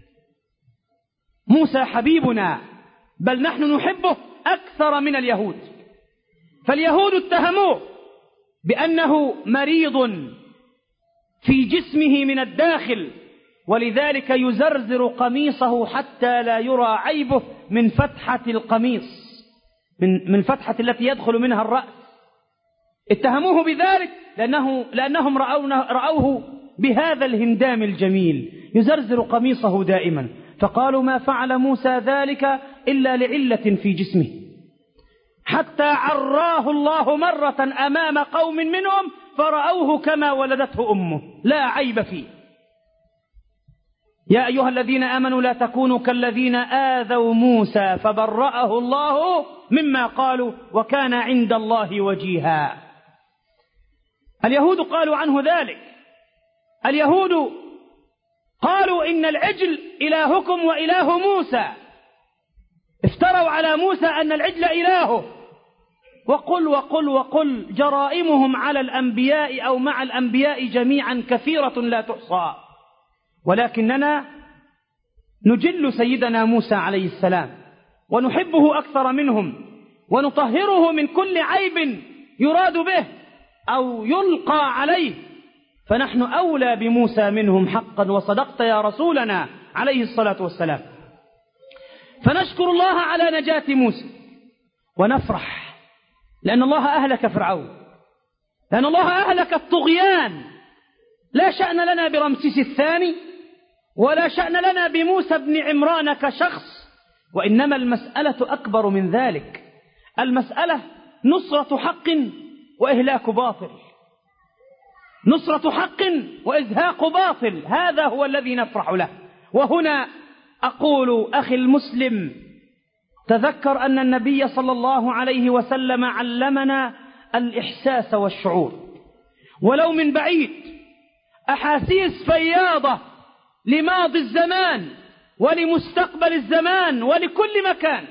A: موسى حبيبنا، بل نحن نحبه أكثر من اليهود. فاليهود اتهموه بأنه مريض في جسمه من الداخل، ولذلك يزرزر قميصه حتى لا يرى عيبه من فتحة القميص، من من فتحة التي يدخل منها الرأس. اتهموه بذلك لأنه لأنهم رأوه بهذا الهندام الجميل يزرزر قميصه دائما، فقالوا ما فعل موسى ذلك إلا لعلة في جسمه، حتى عراه الله مرة أمام قوم منهم فرأوه كما ولدته أمه لا عيب فيه. يا أيها الذين آمنوا لا تكونوا كالذين آذوا موسى فبرأه الله مما قالوا وكان عند الله وجيها. اليهود قالوا عنه ذلك، اليهود قالوا إن العجل إلهكم وإله موسى، افتروا على موسى أن العجل إلهه. وقل وقل وقل جرائمهم على الأنبياء أو مع الأنبياء جميعا كثيرة لا تحصى، ولكننا نجل سيدنا موسى عليه السلام ونحبه أكثر منهم، ونطهره من كل عيب يراد به أو يلقى عليه، فنحن أولى بموسى منهم حقا، وصدقت يا رسولنا عليه الصلاة والسلام. فنشكر الله على نجاة موسى ونفرح لأن الله أهلك فرعون، لأن الله أهلك الطغيان. لا شأن لنا برمسيس الثاني ولا شأن لنا بموسى بن عمران كشخص، وإنما المسألة أكبر من ذلك، المسألة نصرة حق وإهلاك باطل، نصرة حق وإزهاق باطل، هذا هو الذي نفرح له. وهنا أقول أخي المسلم تذكر أن النبي صلى الله عليه وسلم علمنا الإحساس والشعور ولو من بعيد، أحاسيس فياضة لماضي الزمان ولمستقبل الزمان ولكل مكان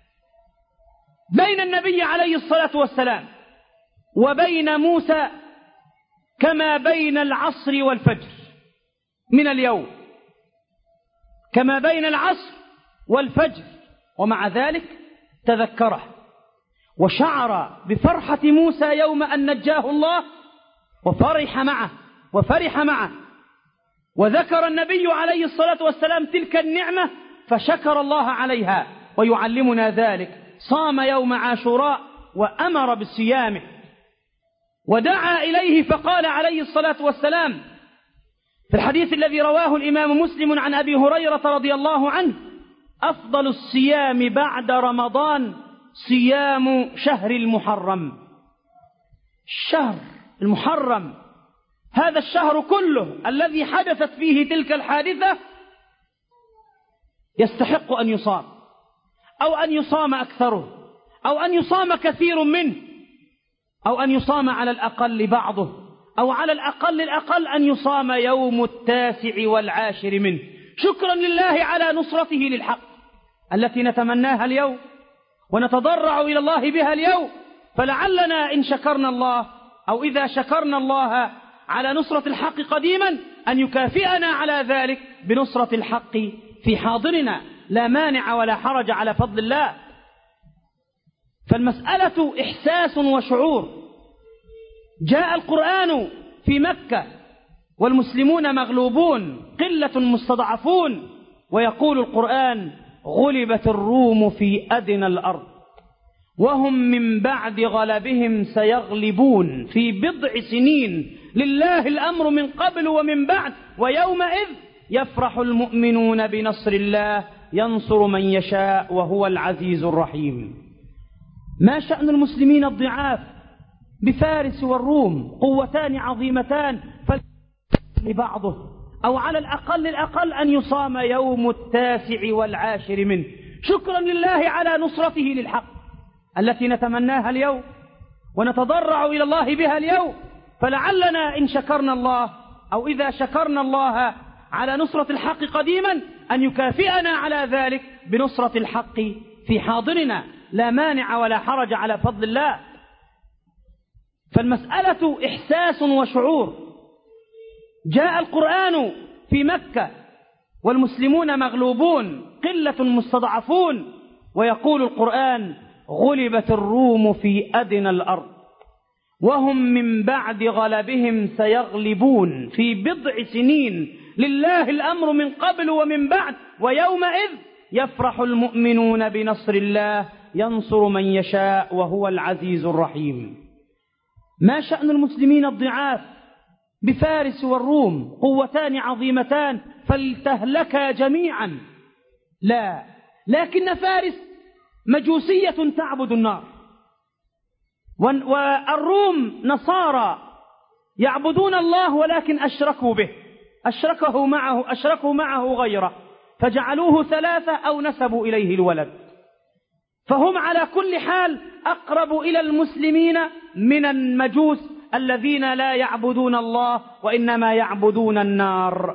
A: بين النبي عليه الصلاة والسلام وبين موسى كما بين العصر والفجر من اليوم، كما بين العصر والفجر. ومع ذلك تذكره وشعر بفرحة موسى يوم أن نجاه الله وفرح معه وفرح معه وذكر النبي عليه الصلاة والسلام تلك النعمة فشكر الله عليها. ويعلمنا ذلك صام يوم عاشوراء وأمر بصيامه ودعا إليه، فقال عليه الصلاة والسلام في الحديث الذي رواه الإمام مسلم عن أبي هريرة رضي الله عنه: أفضل الصيام بعد رمضان صيام شهر المحرم. الشهر المحرم هذا الشهر كله الذي حدثت فيه تلك الحادثة يستحق أن يصام، أو أن يصام أكثره، أو أن يصام كثير منه، أو أن يصام على الأقل بعضه، أو على الأقل الأقل أن يصام يوم التاسع والعاشر منه، شكرا لله على نصرته للحق التي نتمناها اليوم ونتضرع إلى الله بها اليوم. فلعلنا إن شكرنا الله أو إذا شكرنا الله على نصرة الحق قديما أن يكافئنا على ذلك بنصرة الحق في حاضرنا، لا مانع ولا حرج على فضل الله. فالمسألة إحساس وشعور. جاء القرآن في مكة والمسلمون مغلوبون قلة مستضعفون، ويقول القرآن: غلبت الروم في أدنى الأرض وهم من بعد غلبهم سيغلبون في بضع سنين لله الأمر من قبل ومن بعد ويومئذ يفرح المؤمنون بنصر الله ينصر من يشاء وهو العزيز الرحيم. ما شأن المسلمين الضعاف بفارس والروم قوتان عظيمتان فلبعضه، أو على الأقل الأقل أن يصام يوم التاسع والعاشر منه شكرا لله على نصرته للحق التي نتمناها اليوم ونتضرع إلى الله بها اليوم. فلعلنا إن شكرنا الله أو إذا شكرنا الله على نصرة الحق قديما أن يكافئنا على ذلك بنصرة الحق في حاضرنا، لا مانع ولا حرج على فضل الله. فالمسألة إحساس وشعور. جاء القرآن في مكة والمسلمون مغلوبون قلة مستضعفون، ويقول القرآن: غلبت الروم في أدنى الأرض وهم من بعد غلبهم سيغلبون في بضع سنين لله الأمر من قبل ومن بعد ويومئذ يفرح المؤمنون بنصر الله ينصر من يشاء وهو العزيز الرحيم. ما شأن المسلمين الضعاف بفارس والروم قوتان عظيمتان فلتهلكا جميعا؟ لا، لكن فارس مجوسية تعبد النار، والروم نصارى يعبدون الله ولكن أشركوا به، أشركه معه أشركوا معه غيره فجعلوه ثلاثة أو نسبوا إليه الولد. فهم على كل حال أقرب إلى المسلمين من المجوس الذين لا يعبدون الله وإنما يعبدون النار.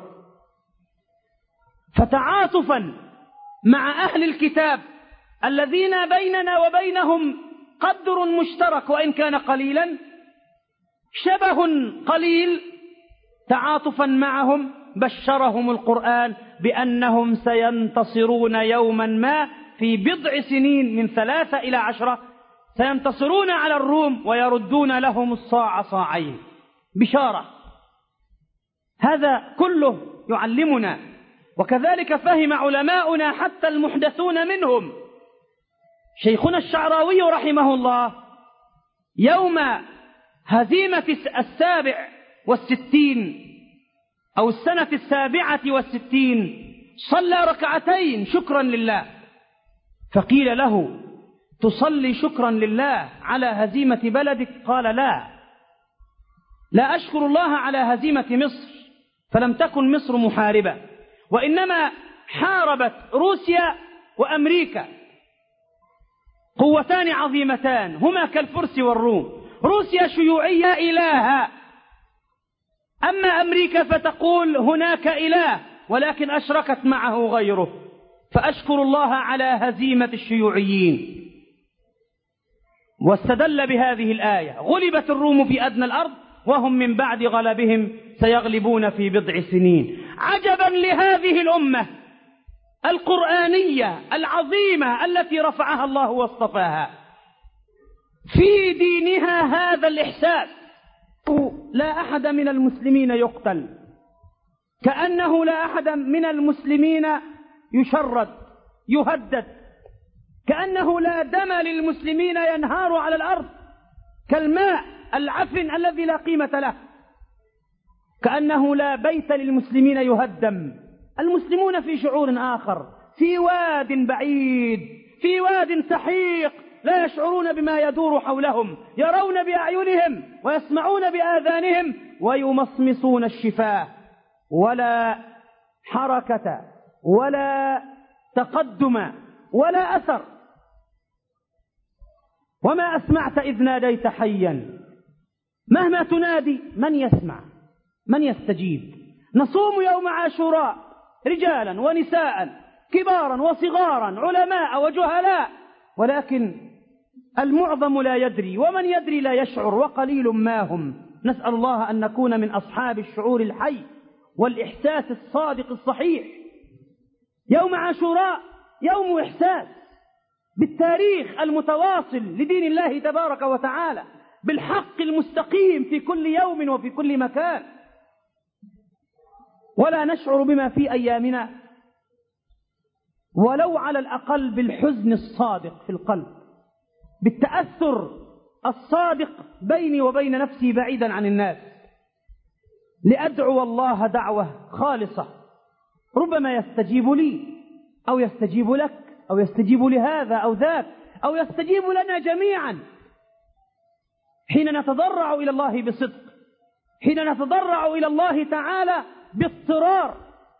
A: فتعاطفا مع أهل الكتاب الذين بيننا وبينهم قدر مشترك وإن كان قليلا، شبه قليل، تعاطفا معهم بشرهم القرآن بأنهم سينتصرون يوما ما في بضع سنين من ثلاثة إلى عشرة، سينتصرون على الروم ويردون لهم الصاع صاعين. بشارة. هذا كله يعلمنا، وكذلك فهم علماؤنا حتى المحدثون منهم. شيخنا الشعراوي رحمه الله يوم هزيمة السابع والستين أو السنة السابعة والستين صلى ركعتين شكرا لله، فقيل له: تصلي شكرا لله على هزيمة بلدك؟ قال: لا لا أشكر الله على هزيمة مصر، فلم تكن مصر محاربة، وإنما حاربت روسيا وأمريكا، قوتان عظيمتان هما كالفرس والروم. روسيا شيوعية إلهة، أما أمريكا فتقول هناك إله ولكن أشركت معه غيره، فأشكر الله على هزيمة الشيوعيين. واستدل بهذه الآية: غلبت الروم في أدنى الأرض وهم من بعد غلبهم سيغلبون في بضع سنين. عجبا لهذه الأمة القرآنية العظيمة التي رفعها الله واصطفاها، في دينها هذا الإحساس. لا أحد من المسلمين يقتل، كأنه لا أحد من المسلمين يشرد يهدد، كأنه لا دم للمسلمين ينهار على الأرض كالماء العفن الذي لا قيمة له، كأنه لا بيت للمسلمين يهدم. المسلمون في شعور آخر، في واد بعيد، في واد سحيق، لا يشعرون بما يدور حولهم، يرون بأعينهم ويسمعون بآذانهم ويمصمصون الشفاه، ولا حركة ولا تقدم ولا أثر. وما أسمعت إذ ناديت حيا، مهما تنادي من يسمع من يستجيب. نصوم يوم عاشوراء رجالا ونساء، كبارا وصغارا، علماء وجهلاء، ولكن المعظم لا يدري، ومن يدري لا يشعر، وقليل ما هم. نسأل الله أن نكون من أصحاب الشعور الحي والإحساس الصادق الصحيح. يوم عاشوراء يوم إحساس بالتاريخ المتواصل لدين الله تبارك وتعالى، بالحق المستقيم في كل يوم وفي كل مكان، ولا نشعر بما في أيامنا ولو على الأقل بالحزن الصادق في القلب، بالتأثر الصادق بيني وبين نفسي بعيدا عن الناس، لأدعو الله دعوة خالصة ربما يستجيب لي أو يستجيب لك أو يستجيب لهذا أو ذاك أو يستجيب لنا جميعا حين نتضرع إلى الله بصدق، حين نتضرع إلى الله تعالى باضطرار،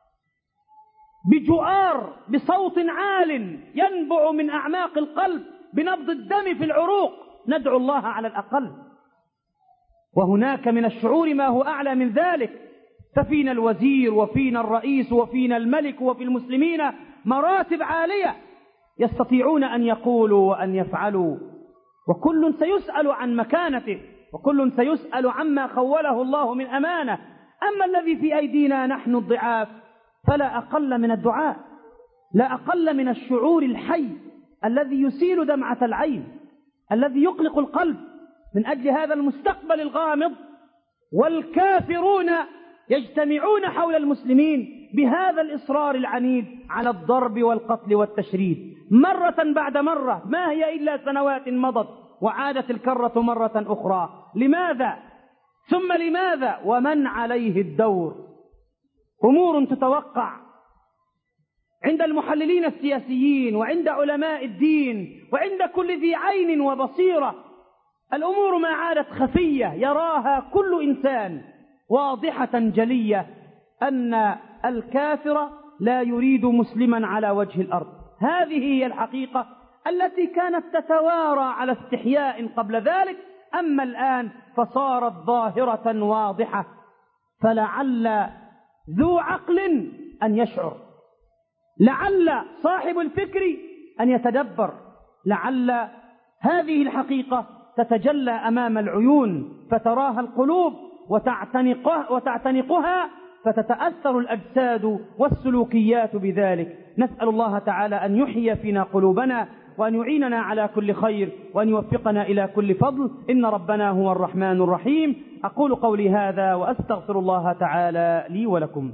A: بجؤار، بصوت عال ينبع من أعماق القلب، بنبض الدم في العروق، ندعو الله على الأقل. وهناك من الشعور ما هو أعلى من ذلك، ففينا الوزير وفينا الرئيس وفينا الملك وفي المسلمين مراتب عالية يستطيعون أن يقولوا وأن يفعلوا، وكل سيسأل عن مكانته، وكل سيسأل عما خوله الله من أمانة. أما الذي في أيدينا نحن الضعاف فلا أقل من الدعاء، لا أقل من الشعور الحي الذي يسيل دمعة العين، الذي يقلق القلب من أجل هذا المستقبل الغامض. والكافرون يجتمعون حول المسلمين بهذا الإصرار العنيد على الضرب والقتل والتشريد مرة بعد مرة، ما هي إلا سنوات مضت وعادت الكرة مرة أخرى. لماذا؟ ثم لماذا؟ ومن عليه الدور؟ أمور تتوقع عند المحللين السياسيين وعند علماء الدين وعند كل ذي عين وبصيرة. الأمور ما عادت خفية، يراها كل إنسان واضحة جلية، أن الكافر لا يريد مسلما على وجه الأرض. هذه هي الحقيقة التي كانت تتوارى على استحياء قبل ذلك، أما الآن فصارت ظاهرة واضحة. فلعل ذو عقل أن يشعر، لعل صاحب الفكر أن يتدبر، لعل هذه الحقيقة تتجلى أمام العيون فتراها القلوب وتعتنقها, وتعتنقها فتتأثر الأجساد والسلوكيات بذلك. نسأل الله تعالى أن يحيي فينا قلوبنا وأن يعيننا على كل خير وأن يوفقنا إلى كل فضل، إن ربنا هو الرحمن الرحيم. أقول قولي هذا وأستغفر الله تعالى لي ولكم.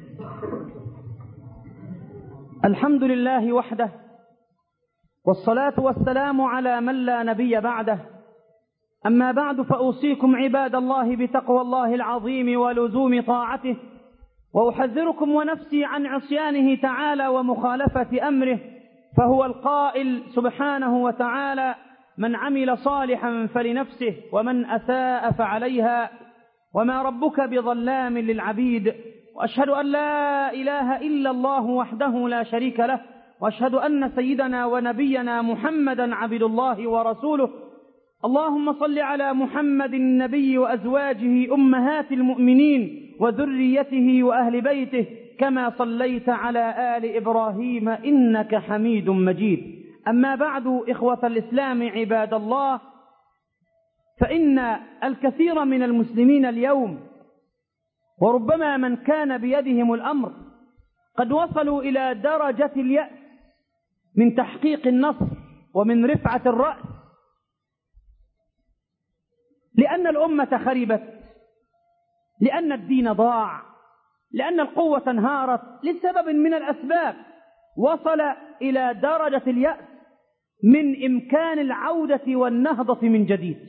A: الحمد لله وحده، والصلاة والسلام على من لا نبي بعده. أما بعد، فأوصيكم عباد الله بتقوى الله العظيم ولزوم طاعته، وأحذركم ونفسي عن عصيانه تعالى ومخالفة أمره، فهو القائل سبحانه وتعالى: من عمل صالحا فلنفسه ومن أساء فعليها وما ربك بظلام للعبيد. وأشهد أن لا إله إلا الله وحده لا شريك له، وأشهد أن سيدنا ونبينا محمدا عبد الله ورسوله. اللهم صل على محمد النبي وأزواجه أمهات المؤمنين وذريته وأهل بيته كما صليت على آل إبراهيم إنك حميد مجيد. أما بعد، إخوة الإسلام عباد الله، فإن الكثير من المسلمين اليوم، وربما من كان بيدهم الأمر، قد وصلوا إلى درجة اليأس من تحقيق النصر ومن رفعة الرأس، لأن الأمة خربت، لأن الدين ضاع، لأن القوة انهارت، لسبب من الأسباب. وصل إلى درجة اليأس من إمكان العودة والنهضة من جديد.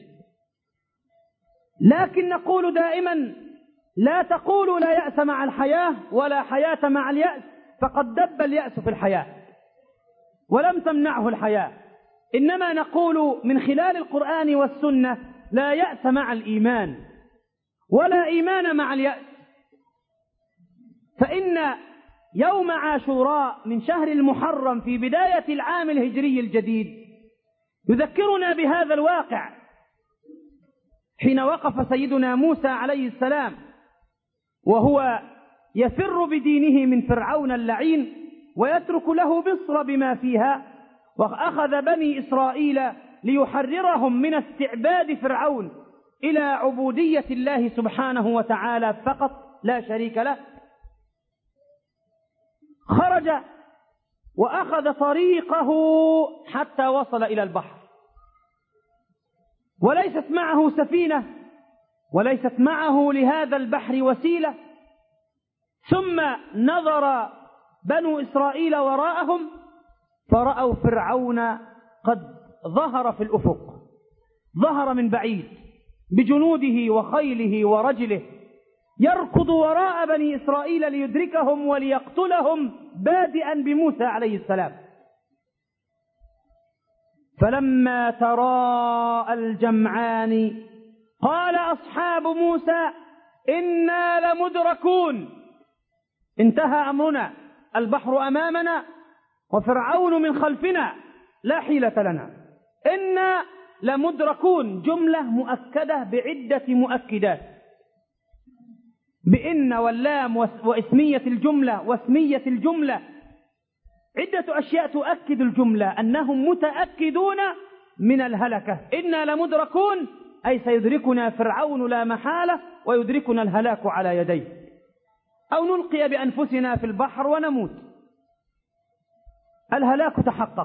A: لكن نقول دائما: لا تقولوا لا يأس مع الحياة ولا حياة مع اليأس، فقد دب اليأس في الحياة ولم تمنعه الحياة. إنما نقول من خلال القرآن والسنة: لا يأس مع الإيمان ولا إيمان مع اليأس. فإن يوم عاشوراء من شهر المحرم في بداية العام الهجري الجديد يذكرنا بهذا الواقع، حين وقف سيدنا موسى عليه السلام وهو يفر بدينه من فرعون اللعين ويترك له مصر بما فيها، وأخذ بني إسرائيل ليحررهم من استعباد فرعون إلى عبودية الله سبحانه وتعالى فقط لا شريك له. خرج وأخذ طريقه حتى وصل إلى البحر، وليست معه سفينة وليست معه لهذا البحر وسيلة. ثم نظر بنو إسرائيل وراءهم فرأوا فرعون قد ظهر في الأفق، ظهر من بعيد بجنوده وخيله ورجله، يركض وراء بني إسرائيل ليدركهم وليقتلهم، بادئا بموسى عليه السلام. فلما تراءى الجمعان قال أصحاب موسى إنا لمدركون، انتهى أمرنا، البحر أمامنا وفرعون من خلفنا، لا حيلة لنا، إنا لمدركون. جملة مؤكدة بعدة مؤكدات، بإن واللام واسمية الجملة واسمية الجملة، عدة أشياء تؤكد الجملة أنهم متأكدون من الهلكة. إنا لمدركون أي سيدركنا فرعون لا محالة ويدركنا الهلاك على يديه، أو نلقي بأنفسنا في البحر ونموت. الهلاك تحقق،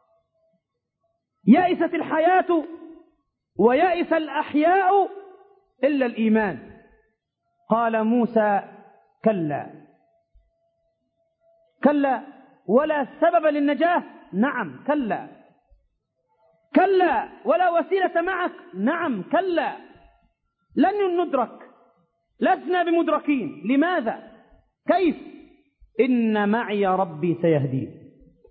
A: يئست الحياة ويئس الأحياء إلا الإيمان. قال موسى كلا كلا، ولا سبب للنجاة؟ نعم كلا. كلا، ولا وسيلة معك؟ نعم كلا. لن ندرك، لسنا بمدركين. لماذا؟ كيف؟ إن معي ربي سيهدين.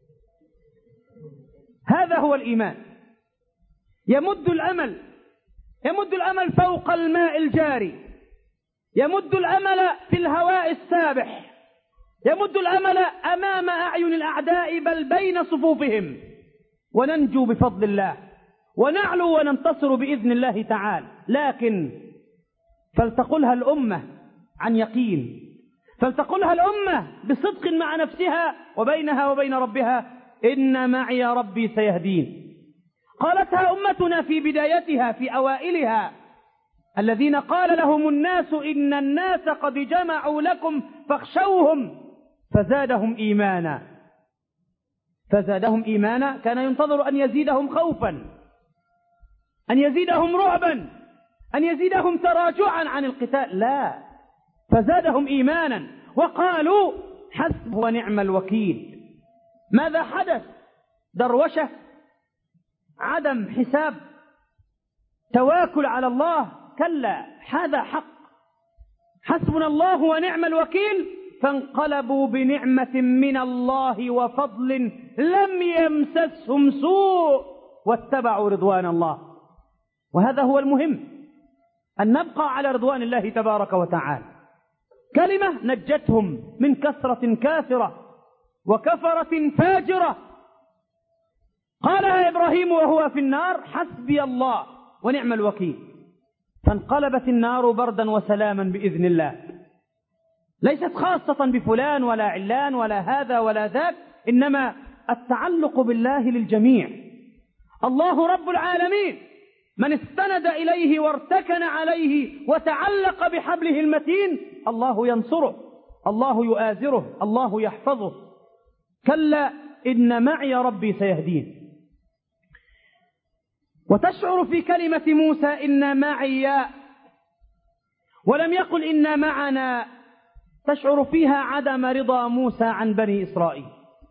A: هذا هو الإيمان. يمد الأمل، يمد الأمل فوق الماء الجاري، يمد الأمل في الهواء السابح، يمد الأمل أمام أعين الأعداء بل بين صفوفهم، وننجو بفضل الله ونعلو وننتصر بإذن الله تعالى. لكن فلتقلها الأمة عن يقين، فلتقلها الأمة بصدق مع نفسها وبينها وبين ربها، إن معي ربي سيهدين. قالتها أمتنا في بدايتها في أوائلها، الذين قال لهم الناس إن الناس قد جمعوا لكم فاخشوهم فزادهم إيمانا. فزادهم إيمانا، كان ينتظر أن يزيدهم خوفا، أن يزيدهم رعبا، أن يزيدهم تراجعا عن القتال. لا، فزادهم إيمانا وقالوا حسب ونعم الوكيل. ماذا حدث؟ دروشة، عدم حساب، تواكل على الله؟ كلا، هذا حق. حسبنا الله ونعم الوكيل. فانقلبوا بنعمة من الله وفضل لم يمسسهم سوء واتبعوا رضوان الله. وهذا هو المهم، أن نبقى على رضوان الله تبارك وتعالى. كلمة نجتهم من كثرة كافرة وكفرة فاجرة. قالها إبراهيم وهو في النار حسبي الله ونعم الوكيل، فانقلبت النار بردا وسلاما بإذن الله. ليست خاصة بفلان ولا علان ولا هذا ولا ذاك، إنما التعلق بالله للجميع. الله رب العالمين، من استند إليه وارتكن عليه وتعلق بحبله المتين الله ينصره، الله يؤازره، الله يحفظه. كلا إن معي ربي سيهدين. وتشعر في كلمة موسى إن معي، ولم يقل إن معنا، تشعر فيها عدم رضا موسى عن بني إسرائيل،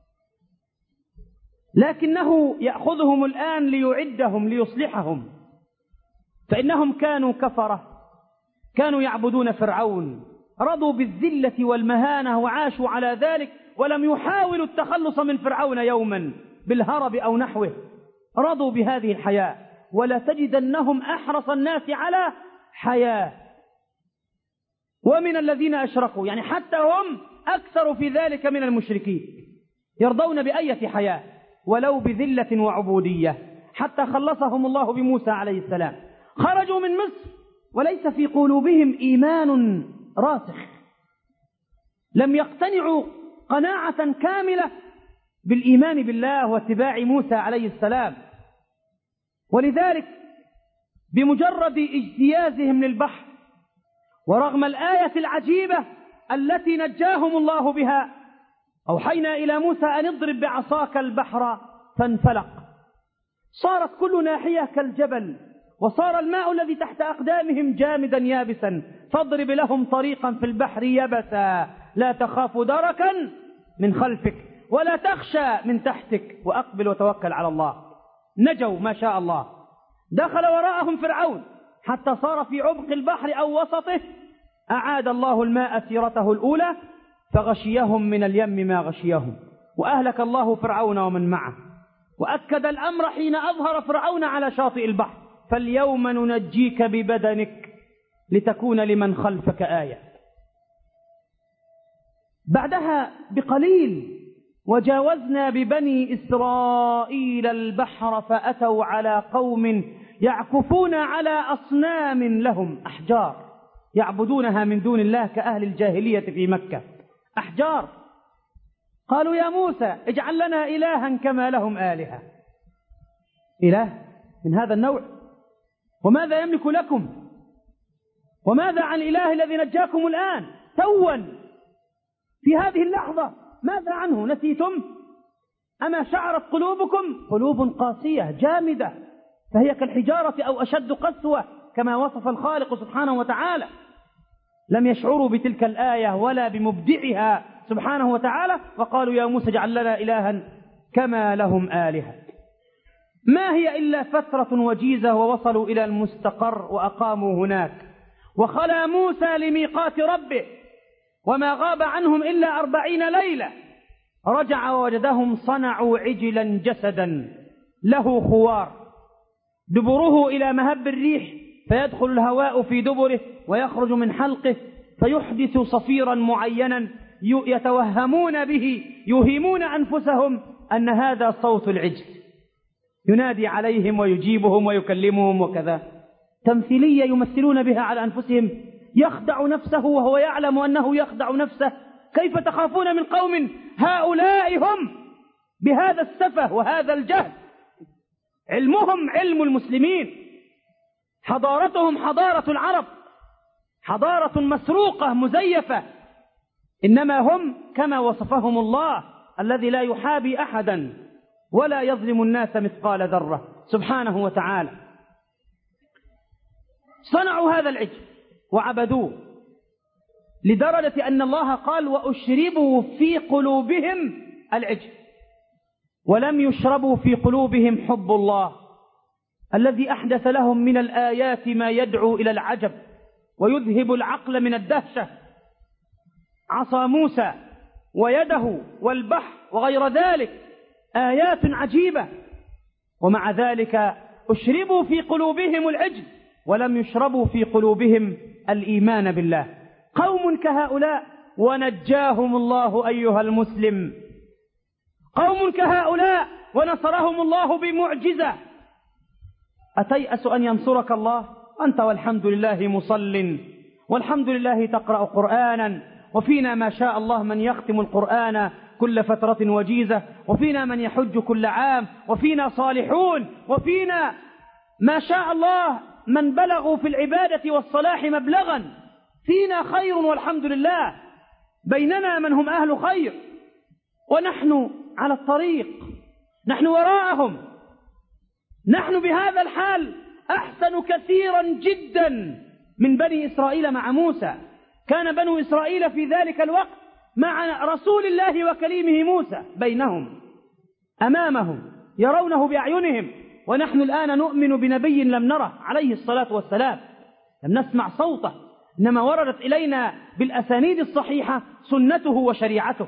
A: لكنه يأخذهم الآن ليعدهم ليصلحهم، فإنهم كانوا كفرة، كانوا يعبدون فرعون، رضوا بالذلة والمهانة وعاشوا على ذلك، ولم يحاولوا التخلص من فرعون يوما بالهرب أو نحوه، رضوا بهذه الحياة. ولا تجدنهم أحرص الناس على حياة، ومن الذين أشركوا، يعني حتى هم أكثر في ذلك من المشركين، يرضون بأية حياة ولو بذلة وعبودية، حتى خلصهم الله بموسى عليه السلام. خرجوا من مصر وليس في قلوبهم إيمان راسخ، لم يقتنعوا قناعة كاملة بالإيمان بالله واتباع موسى عليه السلام. ولذلك بمجرد اجتيازهم للبحر، ورغم الآية العجيبة التي نجاهم الله بها، أوحينا إلى موسى أن اضرب بعصاك البحر فانفلق، صارت كل ناحية كالجبل، وصار الماء الذي تحت أقدامهم جامدا يابسا، فاضرب لهم طريقا في البحر يبسا لا تخاف دركا من خلفك ولا تخشى من تحتك وأقبل وتوكل على الله. نجوا ما شاء الله. دخل وراءهم فرعون حتى صار في عمق البحر أو وسطه، أعاد الله الماء سيرته الأولى فغشيهم من اليم ما غشيهم، وأهلك الله فرعون ومن معه. وأكد الأمر حين أظهر فرعون على شاطئ البحر: فاليوم ننجيك ببدنك لتكون لمن خلفك آية. بعدها بقليل: وجاوزنا ببني إسرائيل البحر فأتوا على قوم يعكفون على أصنام لهم، أحجار يعبدونها من دون الله كأهل الجاهلية في مكة، أحجار. قالوا: يا موسى اجعل لنا إلها كما لهم آلهة. إله من هذا النوع؟ وماذا يملك لكم؟ وماذا عن الإله الذي نجاكم الآن توا في هذه اللحظة؟ ماذا عنه؟ نسيتم؟ أما شعرت قلوبكم؟ قلوب قاسية جامدة، فهي كالحجارة أو أشد قسوة كما وصف الخالق سبحانه وتعالى. لم يشعروا بتلك الآية ولا بمبدعها سبحانه وتعالى، وقالوا: يا موسى اجعل لنا إلها كما لهم آلهة. ما هي إلا فترة وجيزة ووصلوا إلى المستقر وأقاموا هناك. وخلى موسى لميقات ربه وما غاب عنهم إلا أربعين ليلة. رجع ووجدهم صنعوا عجلا جسدا له خوار دبره إلى مهب الريح، فيدخل الهواء في دبره ويخرج من حلقه فيحدث صفيرا معينا يتوهمون به، يوهمون أنفسهم أن هذا صوت العجل، ينادي عليهم ويجيبهم ويكلمهم وكذا. تمثيلية يمثلون بها على أنفسهم. يخدع نفسه وهو يعلم أنه يخدع نفسه. كيف تخافون من قوم هؤلاء هم بهذا السفه وهذا الجهل؟ علمهم علم المسلمين، حضارتهم حضارة العرب، حضارة مسروقة مزيفة، إنما هم كما وصفهم الله الذي لا يحابي أحدا ولا يظلم الناس مثقال ذرة سبحانه وتعالى. صنعوا هذا العجل وعبدوه لدرجة أن الله قال: وأشربوا في قلوبهم العجل، ولم يشربوا في قلوبهم حب الله الذي أحدث لهم من الآيات ما يدعو إلى العجب ويذهب العقل من الدهشة. عصا موسى ويده والبحر وغير ذلك آيات عجيبة، ومع ذلك أشربوا في قلوبهم العجل ولم يشربوا في قلوبهم الإيمان بالله. قوم كهؤلاء ونجاهم الله أيها المسلم، قوم كهؤلاء ونصرهم الله بمعجزة. أتيأس أن ينصرك الله أنت والحمد لله مصل، والحمد لله تقرأ قرآنا، وفينا ما شاء الله من يختم القرآن كل فترة وجيزة، وفينا من يحج كل عام، وفينا صالحون، وفينا ما شاء الله من بلغوا في العبادة والصلاح مبلغا. فينا خير والحمد لله، بيننا من هم أهل خير، ونحن على الطريق، نحن وراءهم. نحن بهذا الحال أحسن كثيرا جدا من بني إسرائيل مع موسى. كان بنو إسرائيل في ذلك الوقت مع رسول الله وكليمه موسى بينهم أمامهم يرونه بأعينهم، ونحن الآن نؤمن بنبي لم نره عليه الصلاة والسلام، لم نسمع صوته، إنما وردت إلينا بالأسانيد الصحيحة سنته وشريعته.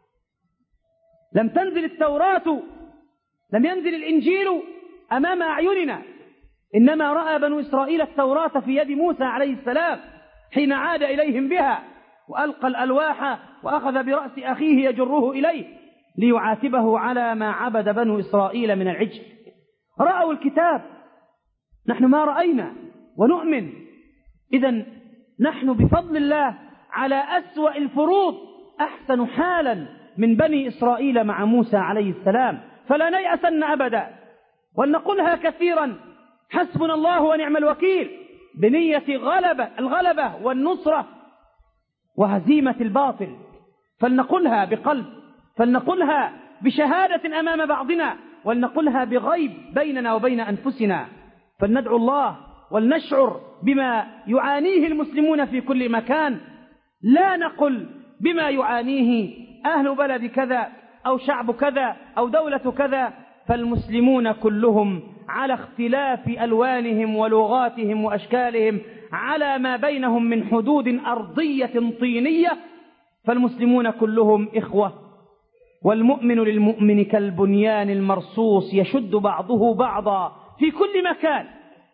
A: لم تنزل التوراة، لم ينزل الإنجيل أمام أعيننا، إنما رأى بنو إسرائيل التوراة في يد موسى عليه السلام حين عاد إليهم بها، وألقى الألواح وأخذ برأس أخيه يجره إليه ليعاتبه على ما عبد بنو إسرائيل من العجل. رأوا الكتاب، نحن ما رأينا ونؤمن. إذن نحن بفضل الله على أسوأ الفروض أحسن حالا من بني إسرائيل مع موسى عليه السلام، فلا نيأسن أبدا، ولنقلها كثيرا: حسبنا الله ونعم الوكيل، بنية غلبة الغلبة والنصرة وهزيمة الباطل. فلنقلها بقلب، فلنقلها بشهادة أمام بعضنا، ولنقلها بغيب بيننا وبين أنفسنا، فلندعو الله ولنشعر بما يعانيه المسلمون في كل مكان. لا نقل بما يعانيه أهل بلد كذا أو شعب كذا أو دولة كذا، فالمسلمون كلهم على اختلاف ألوانهم ولغاتهم وأشكالهم على ما بينهم من حدود أرضية طينية، فالمسلمون كلهم إخوة والمؤمن للمؤمن كالبنيان المرصوص يشد بعضه بعضا في كل مكان.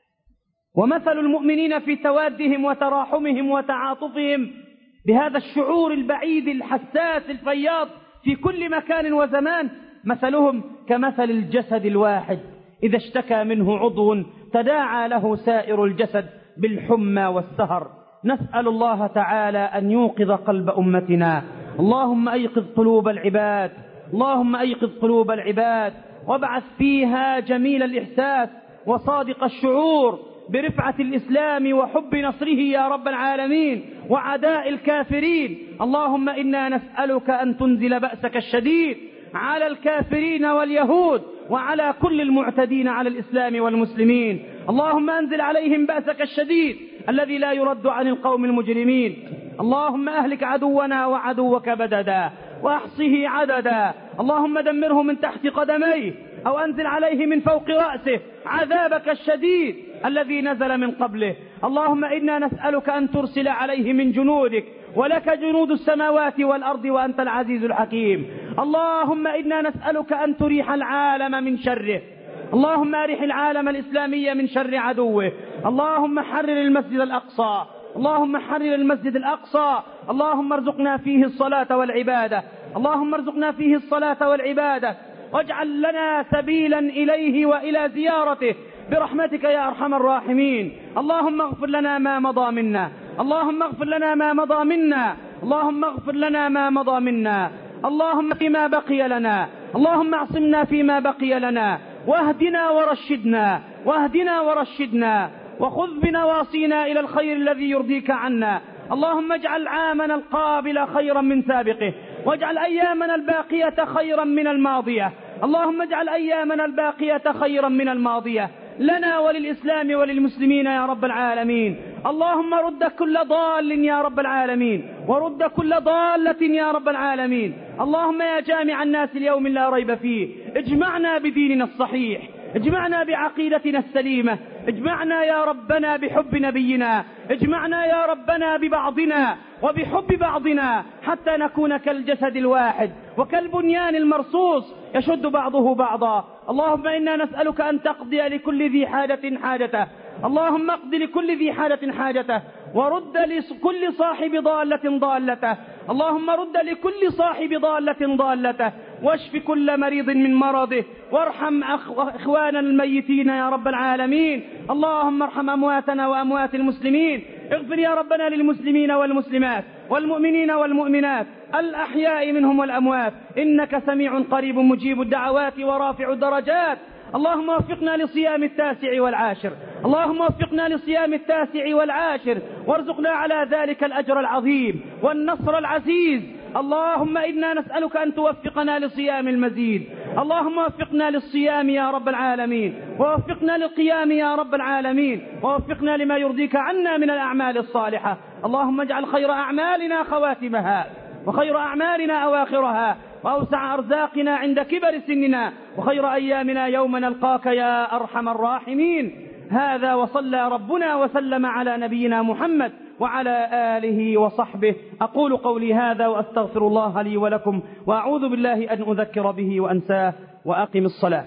A: ومثل المؤمنين في توادهم وتراحمهم وتعاطفهم بهذا الشعور البعيد الحساس الفياض في كل مكان وزمان، مثلهم كمثل الجسد الواحد إذا اشتكى منه عضو تداعى له سائر الجسد بالحمى والسهر. نسأل الله تعالى أن يوقظ قلب أمتنا. اللهم أيقظ قلوب العباد، اللهم أيقظ قلوب العباد، وابعث فيها جميل الإحساس وصادق الشعور برفعة الإسلام وحب نصره يا رب العالمين وعداء الكافرين. اللهم إنا نسألك أن تنزل بأسك الشديد على الكافرين واليهود وعلى كل المعتدين على الإسلام والمسلمين. اللهم أنزل عليهم بأسك الشديد الذي لا يرد عن القوم المجرمين. اللهم أهلك عدونا وعدوك بددا وأحصه عددا. اللهم دمره من تحت قدميه أو أنزل عليه من فوق رأسه عذابك الشديد الذي نزل من قبله. اللهم إنا نسألك أن ترسل عليه من جنودك، ولك جنود السماوات والأرض وأنت العزيز الحكيم. اللهم إنا نسألك أن تريح العالم من شره. اللهم أرح العالم الإسلامي من شر عدوه. اللهم حرر المسجد الأقصى، اللهم حرر المسجد الأقصى. اللهم ارزقنا فيه الصلاة والعبادة، اللهم ارزقنا فيه الصلاة والعبادة، واجعل لنا سبيلا إليه وإلى زيارته برحمتك يا أرحم الراحمين. اللهم اغفر لنا ما مضى منا، اللهم اغفر لنا ما مضى منا، اللهم اغفر لنا ما مضى منا. اللهم فيما بقي لنا، اللهم اعصمنا فيما بقي لنا، واهدنا ورشدنا، واهدنا ورشدنا، وخذ بنواصينا إلى الخير الذي يرضيك عنا. اللهم اجعل عامنا القابل خيرا من سابقه، واجعل أيامنا الباقية خيرا من الماضية. اللهم اجعل أيامنا الباقية خيرا من الماضية لنا وللإسلام وللمسلمين يا رب العالمين. اللهم رد كل ضال يا رب العالمين، ورد كل ضالة يا رب العالمين. اللهم يا جامع الناس اليوم لا ريب فيه، اجمعنا بديننا الصحيح، اجمعنا بعقيدتنا السليمة، اجمعنا يا ربنا بحب نبينا، اجمعنا يا ربنا ببعضنا وبحب بعضنا حتى نكون كالجسد الواحد وكالبنيان المرصوص يشد بعضه بعضا. اللهم إنا نسألك أن تقضي لكل ذي حاجة حاجته، اللهم اقض لكل ذي حاجة حاجته، ورد لكل صاحب ضالة ضالته، اللهم رد لكل صاحب ضالة ضالته، واشف كل مريض من مرضه، وارحم إخواننا الميتين يا رب العالمين. اللهم ارحم أمواتنا وأموات المسلمين، اغفر يا ربنا للمسلمين والمسلمات والمؤمنين والمؤمنات الأحياء منهم والأموات، إنك سميع قريب مجيب الدعوات ورافع الدرجات. اللهم وفقنا لصيام التاسع والعاشر، اللهم وفقنا لصيام التاسع والعاشر، وارزقنا على ذلك الأجر العظيم والنصر العزيز. اللهم إنا نسألك أن توفقنا لصيام المزيد، اللهم وفقنا للصيام يا رب العالمين، ووفقنا للقيام يا رب العالمين، ووفقنا لما يرضيك عنا من الأعمال الصالحة. اللهم اجعل خير أعمالنا خواتمها، وخير أعمالنا أواخرها، وأوسع أرزاقنا عند كبر سننا، وخير أيامنا يوم نلقاك يا أرحم الراحمين. هذا وصلى ربنا وسلم على نبينا محمد وعلى آله وصحبه. أقول قولي هذا وأستغفر الله لي ولكم، وأعوذ بالله أن أذكر به وأنساه، وأقم الصلاة.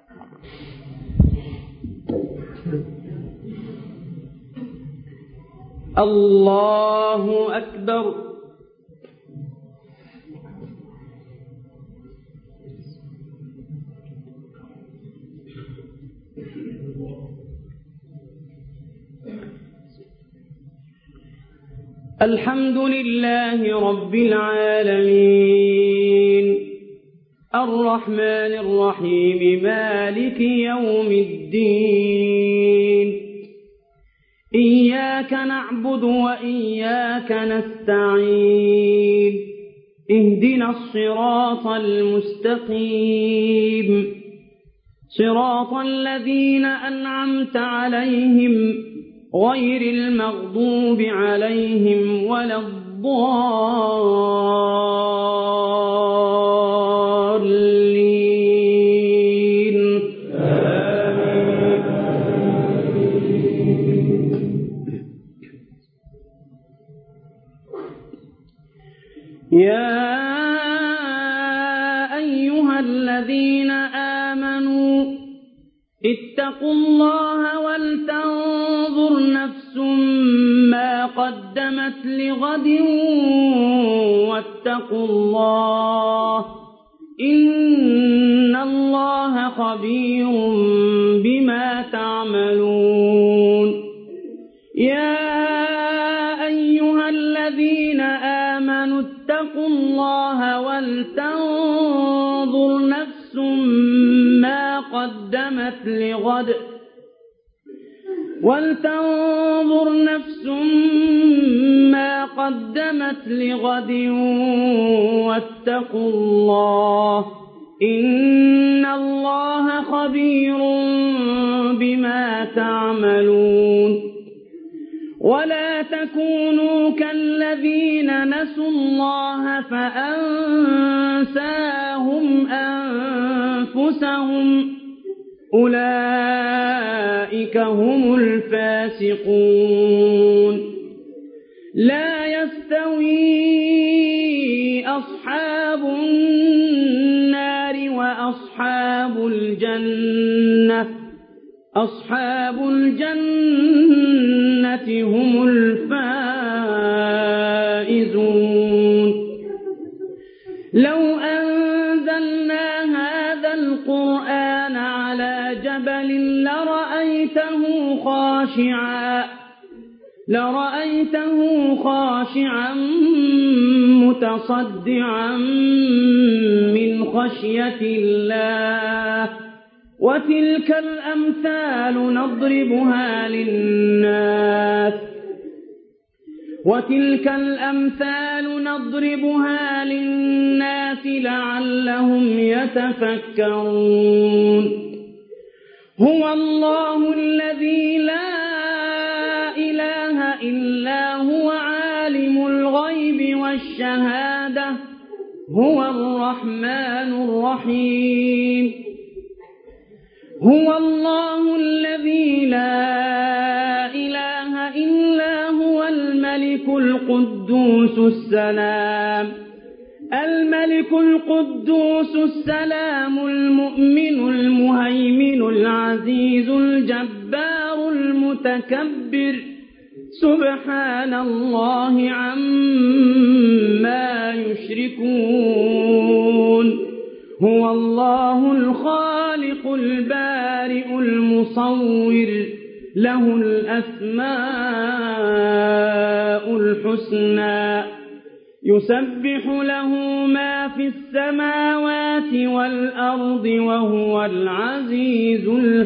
A: الله أكبر. الحمد لله رب العالمين، الرحمن الرحيم، مالك يوم الدين. إياك نعبد وإياك نستعين، اهدنا الصراط المستقيم، صراط الذين أنعمت عليهم غير المغضوب عليهم ولا الضالين. آمين. يا
B: أيها الذين آمنوا اتقوا الله ولتنظر نفس ما قدمت لغد واتقوا الله إن الله خبير بما تعملون يا أيها الذين آمنوا اتقوا الله ولتنظر نفس ما قدمت لغد ولتنظر نفس ما قدمت لغد واتقوا الله إن الله خبير بما تعملون ولا تكونوا كالذين نسوا الله فأنساهم أنفسهم أولئك هم الفاسقون لا يستوي أصحاب النار وأصحاب الجنة أصحاب الجنة هم الفائزون لو أنزلنا هذا القرآن على جبل لرأيته خاشعا لرأيته خاشعا متصدعا من خشية الله وتلك الأمثال نضربها للناس وتلك الأمثال نضربها للناس لعلهم يتفكرون هو الله الذي لا إله إلا هو عالم الغيب والشهادة هو الرحمن الرحيم هو الله الذي لا إله إلا هو الملك القدوس السلام الملك القدوس السلام المؤمن المهيمن العزيز الجبار المتكبر سبحان الله عما يشركون هو الله الخالق البارئ المصور له الأسماء الحسنى يسبح له ما في السماوات والأرض وهو العزيز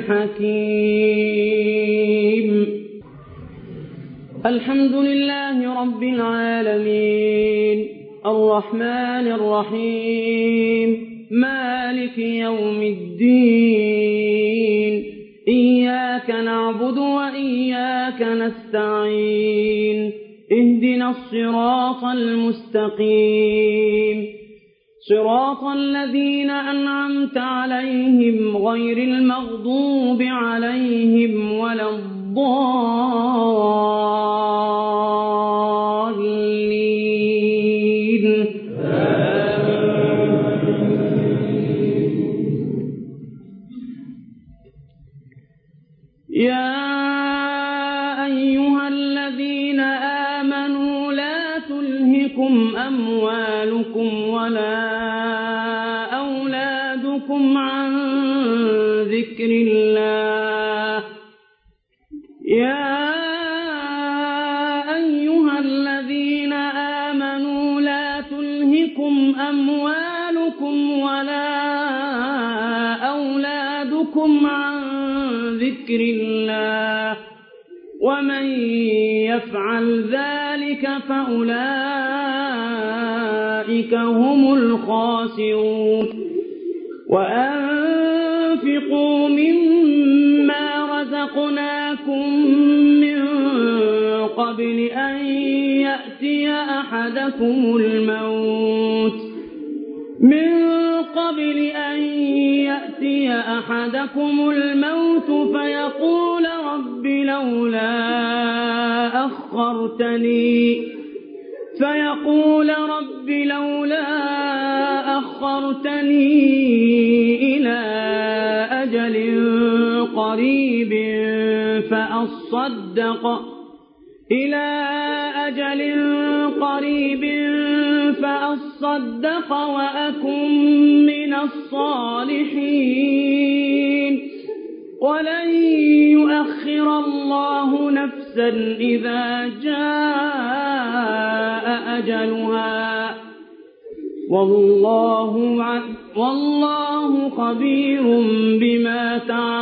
B: الحكيم الحمد لله رب العالمين الرحمن الرحيم مالك يوم الدين إياك نعبد وإياك نستعين اهدنا الصراط المستقيم صراط الذين أنعمت عليهم غير المغضوب عليهم ولا الضالين يا أيها الذين آمنوا لا تلهكم أموالكم ولا أولادكم عن ذكر الله يا أيها الذين آمنوا لا تلهكم أموالكم ولا أولادكم عن ذكر الله ومن يفعل ذلك فأولئك هم الخاسرون وأنفقوا مما رزقناكم من قبل أن يأتي أحدكم الموت من قبل أن يأتي أحدكم الموت فيقول رب لولا أخرتني فيقول رب لولا أخرتني إلى أجل قريب فأصدق إلى أجل قريب فأصدق وأكن من الصالحين ولن يؤخر الله نفسا إذا جاء أجلها والله والله خبير بما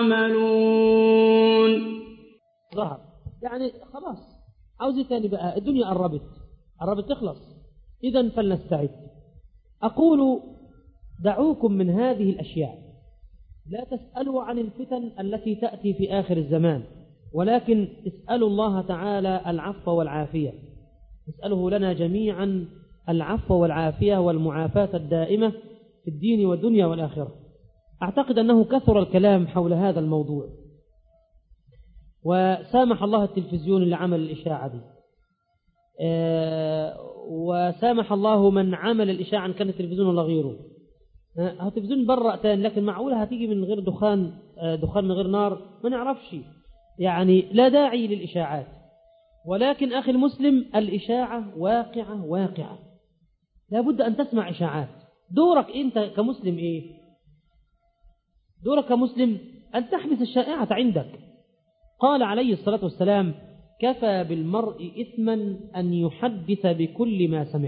B: تعملون.
C: ظهر يعني خلاص عاوز تاني بقى، الدنيا قربت قربت تخلص، إذن فلنستعد. أقول دعوكم من هذه الأشياء، لا تسألوا عن الفتن التي تأتي في آخر الزمان، ولكن اسألوا الله تعالى العفو والعافية، اسأله لنا جميعا العفو والعافية والمعافاة الدائمة في الدين والدنيا والآخرة. أعتقد أنه كثر الكلام حول هذا الموضوع، وسامح الله التلفزيون اللي عمل الإشاعة دي، أه وسامح الله من عمل الإشاعة، كان التلفزيون ولا غيره. أه التلفزيون برأ تاني، لكن معقولة هتيجي من غير دخان، أه دخان من غير نار، ما نعرفش. يعني لا داعي للإشاعات، ولكن أخي المسلم الإشاعة واقعة واقعة، لا بد أن تسمع إشاعات. دورك أنت كمسلم إيه؟ دورك كمسلم أن تحبس الشائعة عندك. قال عليه الصلاة والسلام: كفى بالمرء إثما أن يحدث بكل ما سمع.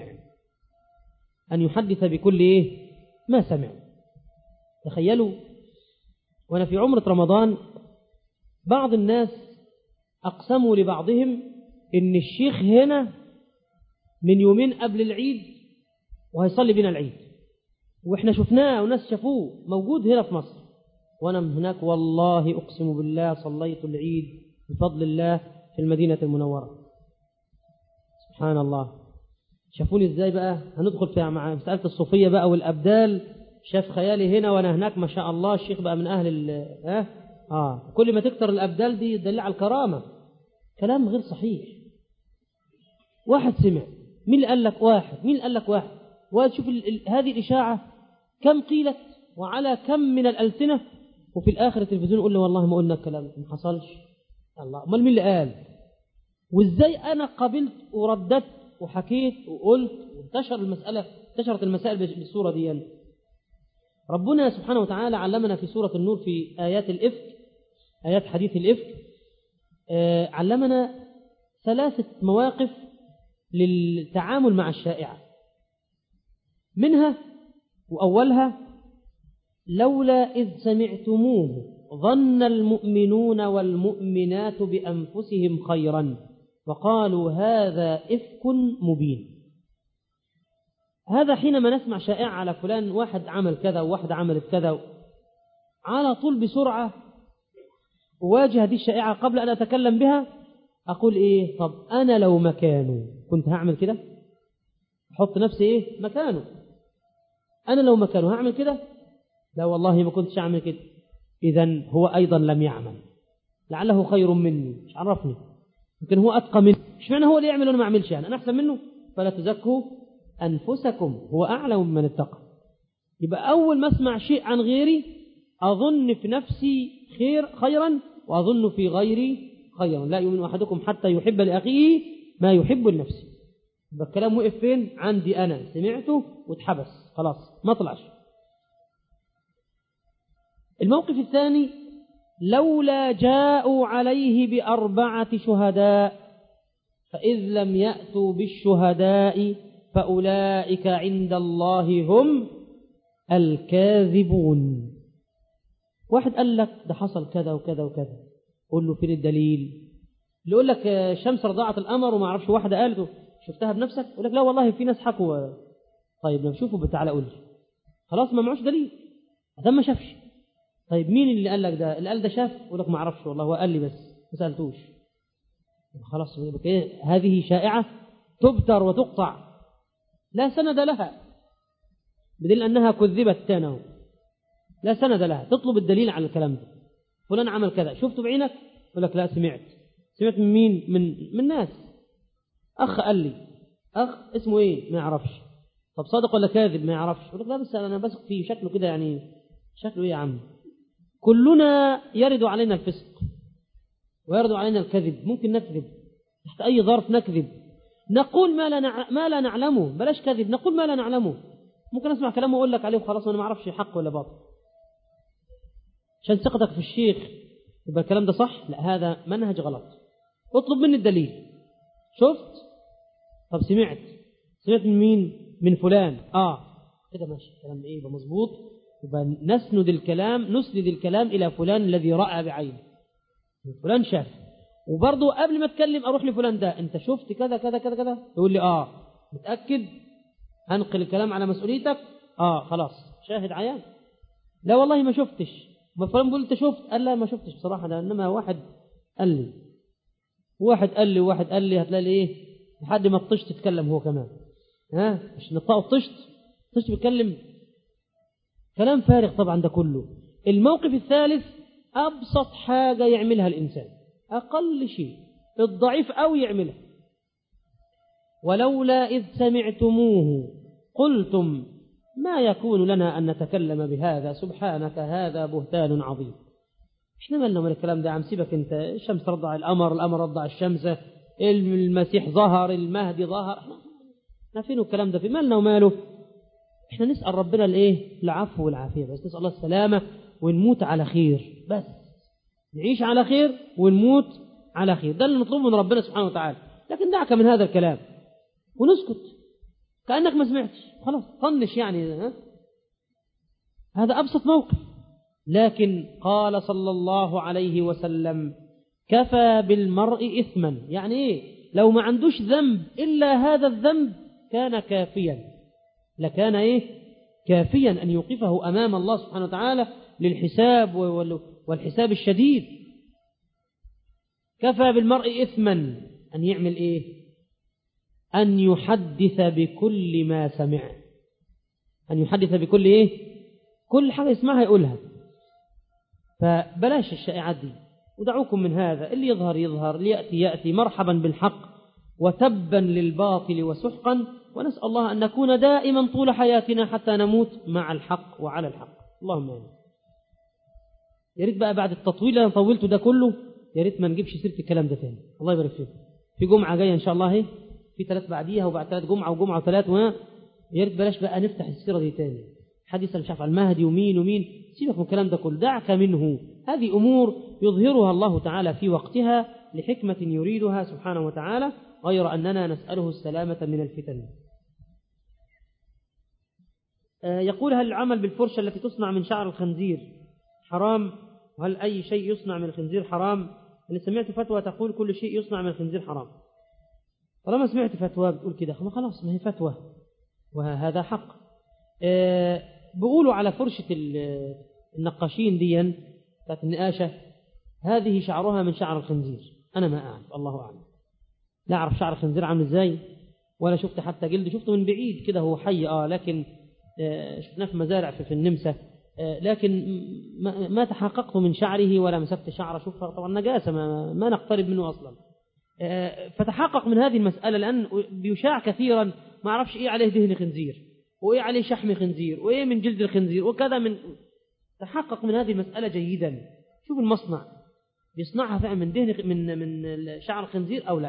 C: أن يحدث بكل إيه؟ ما سمع. تخيلوا وأنا في عمرة رمضان بعض الناس أقسموا لبعضهم إن الشيخ هنا من يومين قبل العيد وهيصلي بنا العيد، وإحنا شفناه وناس شافوه موجود هنا في مصر، وأنا من هناك والله أقسم بالله صليت العيد بفضل الله في المدينة المنورة. سبحان الله. شافوني إزاي بقى؟ هندخل فيها مع مسألة الصوفية بقى والأبدال. شاف خيالي هنا وأنا هناك، ما شاء الله الشيخ بقى من أهل ال آه آه كل ما تكتر الأبدال دي يدل على الكرامة. كلام غير صحيح. واحد سمع، مين اللي قال لك؟ واحد. مين اللي قال لك؟ واحد. وشوف هذه الإشاعة كم قيلت وعلى كم من الألسنة، وفي الآخر التلفزيون يقول لي والله ما قلنا الكلام، ما حصلش. الله، امال مين اللي قال؟ وازاي انا قبلت ورددت وحكيت وقلت وانتشر المسألة، انتشرت المسائل بالصورة دي يعني. ربنا سبحانه وتعالى علمنا في سورة النور في آيات الإفك، آيات حديث الإفك، آه علمنا ثلاثة مواقف للتعامل مع الشائعة. منها وأولها: لولا إذ سمعتموه ظن المؤمنون والمؤمنات بأنفسهم خيرا وقالوا هذا إفك مبين. هذا حينما نسمع شائعة على فلان، واحد عمل كذا وواحد عملت كذا، على طول بسرعة أواجه هذه الشائعة قبل أن أتكلم بها. أقول إيه؟ طب أنا لو مكانه كنت هعمل كده؟ أحط نفسي إيه؟ مكانه. أنا لو مكانه هعمل كده؟ لا والله ما كنتش أعمل كده. إذن هو أيضا لم يعمل، لعله خير مني، مش عرفني، يمكن هو أتقى مني، مش معنى هو اللي يعمل وأنا ما أعملش، يعني أنا أحسن منه. فلا تزكوا أنفسكم هو أعلم من اتقى. يبقى أول ما أسمع شيء عن غيري أظن في نفسي خير خيرا وأظن في غيري خيرا. لا يؤمن أحدكم حتى يحب لأخيه ما يحب لنفسه. يبقى الكلام وقف فين؟ عندي أنا، سمعته واتحبس خلاص ما طلعش. الموقف الثاني: لولا جاءوا عليه بأربعة شهداء فإذ لم يأتوا بالشهداء فأولئك عند الله هم الكاذبون. واحد قال لك ده حصل كذا وكذا وكذا، قول له فين الدليل؟ اللي يقول لك الشمس رضعت القمر وما عرفش، واحدة قالته شفتها بنفسك، يقول لك لا والله في ناس حكوا. طيب لو شوفوا تعالى قول لي. خلاص ما معوش دليل، ده ما شافش. طيب مين اللي قال لك ده؟ اللي قال ده شاف، يقول لك ما عرفش والله، هو قال لي بس ما سألتوش. خلاص إيه؟ هذه شائعة تبتر وتقطع لا سند لها، بدل أنها كذبت تانه، لا سند لها. تطلب الدليل على الكلام ده. فلان عمل كذا، شفته بعينك؟ يقول لك لا سمعت. سمعت من مين؟ من من ناس. أخ قال لي، أخ اسمه إيه؟ ما يعرفش. طب صادق ولا كاذب؟ ما يعرفش. يقول لك لا بس انا بثق فيه، شكله كده يعني، شكله ايه يا عم؟ كلنا يرد علينا الفسق ويرد علينا الكذب، ممكن نكذب تحت اي ظرف، نكذب نقول ما لا نع... ما لا نعلمه، بلاش كذب، نقول ما لا نعلمه. ممكن اسمع كلامه واقول لك عليه وخلاص وانا ما اعرفش حق ولا باطل عشان ثقتك في الشيخ يبقى الكلام ده صح. لا، هذا منهج غلط. اطلب مني الدليل. شفت؟ طب سمعت سمعت من مين؟ من فلان. اه كده ماشي، الكلام ايه يبقى مظبوط، يبقى نسند الكلام نسند الكلام الى فلان الذي راى بعينه، فلان شاف. وبرضه قبل ما اتكلم اروح لفلان ده، انت شفت كذا كذا كذا كذا؟ يقول لي اه. متاكد؟ هنقل الكلام على مسؤوليتك. اه خلاص، شاهد عيان. لا والله ما شفتش. ما فلان بيقول انت شفت؟ قال لا ما شفتش بصراحه، ده انما واحد قال لي واحد قال لي واحد قال لي هتلاقي ايه لحد ما الطشت تتكلم هو كمان. ها مش نطقه الطشت، الطشت بيتكلم كلام فارغ طبعا. ده كله. الموقف الثالث ابسط حاجه يعملها الانسان، اقل شيء الضعيف او يعملها. ولولا اذ سمعتموه قلتم ما يكون لنا ان نتكلم بهذا سبحانك هذا بهتان عظيم. احنا مالنا من الكلام ده؟ عم سيبك انت. الشمس رضع القمر، القمر رضع الشمس، المسيح ظهر، المهدي ظهر، احنا فين الكلام ده؟ في مالنا وماله؟ احنا نسأل ربنا الايه؟ العفو والعافية بس، نسأل الله السلامة ونموت على خير بس، نعيش على خير ونموت على خير. ده اللي نطلبه من ربنا سبحانه وتعالى. لكن دعك من هذا الكلام ونسكت كأنك ما سمعتش، خلاص طنش يعني. ها؟ هذا أبسط موقف. لكن قال صلى الله عليه وسلم كفى بالمرء إثما، يعني إيه؟ لو ما عندوش ذنب إلا هذا الذنب كان كافيا، لكان إيه؟ كافيا أن يوقفه أمام الله سبحانه وتعالى للحساب والحساب الشديد. كفى بالمرء إثما أن يعمل إيه؟ أن يحدث بكل ما سمع. أن يحدث بكل إيه؟ كل حاجة يسمعها يقولها. فبلاش الشائعات دي ودعوكم من هذا. اللي يظهر يظهر، اللي يأتي يأتي. مرحبا بالحق وتبا للباطل وسحقا. ونسأل الله أن نكون دائما طول حياتنا حتى نموت مع الحق وعلى الحق. اللهم آمين. يا ريت بقى بعد التطويل اللي طولته ده كله يا ريت ما نجيبش سيرة الكلام ده تاني. الله يبارك فيك. في جمعة جاية إن شاء الله، هي في ثلاث بعديها وبعد ثلاث جمعة وجمعة وثلاث، ويا ريت بلاش بقى نفتح السيرة دي تاني. حديث مش عارف عن المهدي ومين ومين، سيبك من الكلام ده كله، دعك منه. هذه أمور يظهرها الله تعالى في وقتها لحكمة يريدها سبحانه وتعالى، غير أننا نسأله السلامة من الفتن. يقول هل العمل بالفرشة التي تصنع من شعر الخنزير حرام؟ وهل أي شيء يصنع من الخنزير حرام؟ اللي سمعت فتوى تقول كل شيء يصنع من الخنزير حرام. طالما سمعت فتوى بتقول كده خلاص، ما هي فتوى وهذا حق. أه بيقولوا على فرشة النقاشين دي بتاعت النقاشة هذه شعرها من شعر الخنزير. أنا ما أعرف، الله أعلم. لا أعرف شعر الخنزير عامل إزاي، ولا شفت حتى جلد، شفته من بعيد كده هو حي آه لكن آه شفناه في مزارع في, في النمسا، آه لكن ما, ما تحققت من شعره ولا مسكت شعره. شوف طبعا نجاسة، ما, ما نقترب منه أصلا. آه فتحقق من هذه المسألة، لأن بيشاع كثيرا ما أعرفش إيه عليه دهن خنزير وإيه عليه شحم خنزير وإيه من جلد الخنزير وكذا. من تحقق من هذه المسألة جيدا. شوف المصنع بيصنعها فعلا من دهن من من شعر الخنزير أو لا.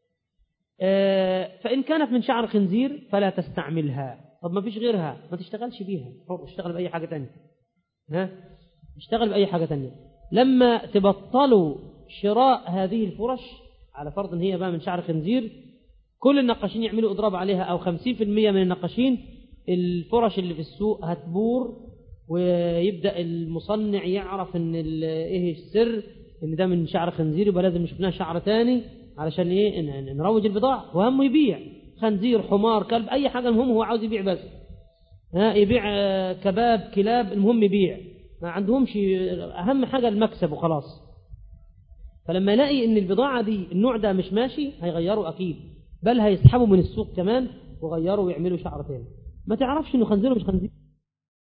C: آه فإن كانت من شعر الخنزير فلا تستعملها. طب ما فيش غيرها ما تشتغلش بيها، حر اشتغل بأي حاجة تانية. ها اشتغل بأي حاجة تانية. لما تبطلوا شراء هذه الفرش على فرض ان هي بقى من شعر خنزير، كل النقاشين يعملوا اضراب عليها، او خمسين في المية من النقاشين الفرش اللي في السوق هتبور، ويبدأ المصنع يعرف ان ايه السر، ان ده من شعر خنزير يبقى لازم نشوف لها شعر تاني علشان ايه نروج البضاعة. وهمه يبيع خنزير حمار كلب اي حاجة، المهم هو عاوز يبيع بس. ها يبيع كباب كلاب، المهم يبيع، ما عندهمش اهم حاجة المكسب وخلاص. فلما يلاقي ان البضاعة دي النوع ده مش ماشي هيغيروا اكيد، بل هيسحبوا من السوق كمان وغيروا ويعملوا شعر تاني. ما تعرفش انه خنزير مش خنزير.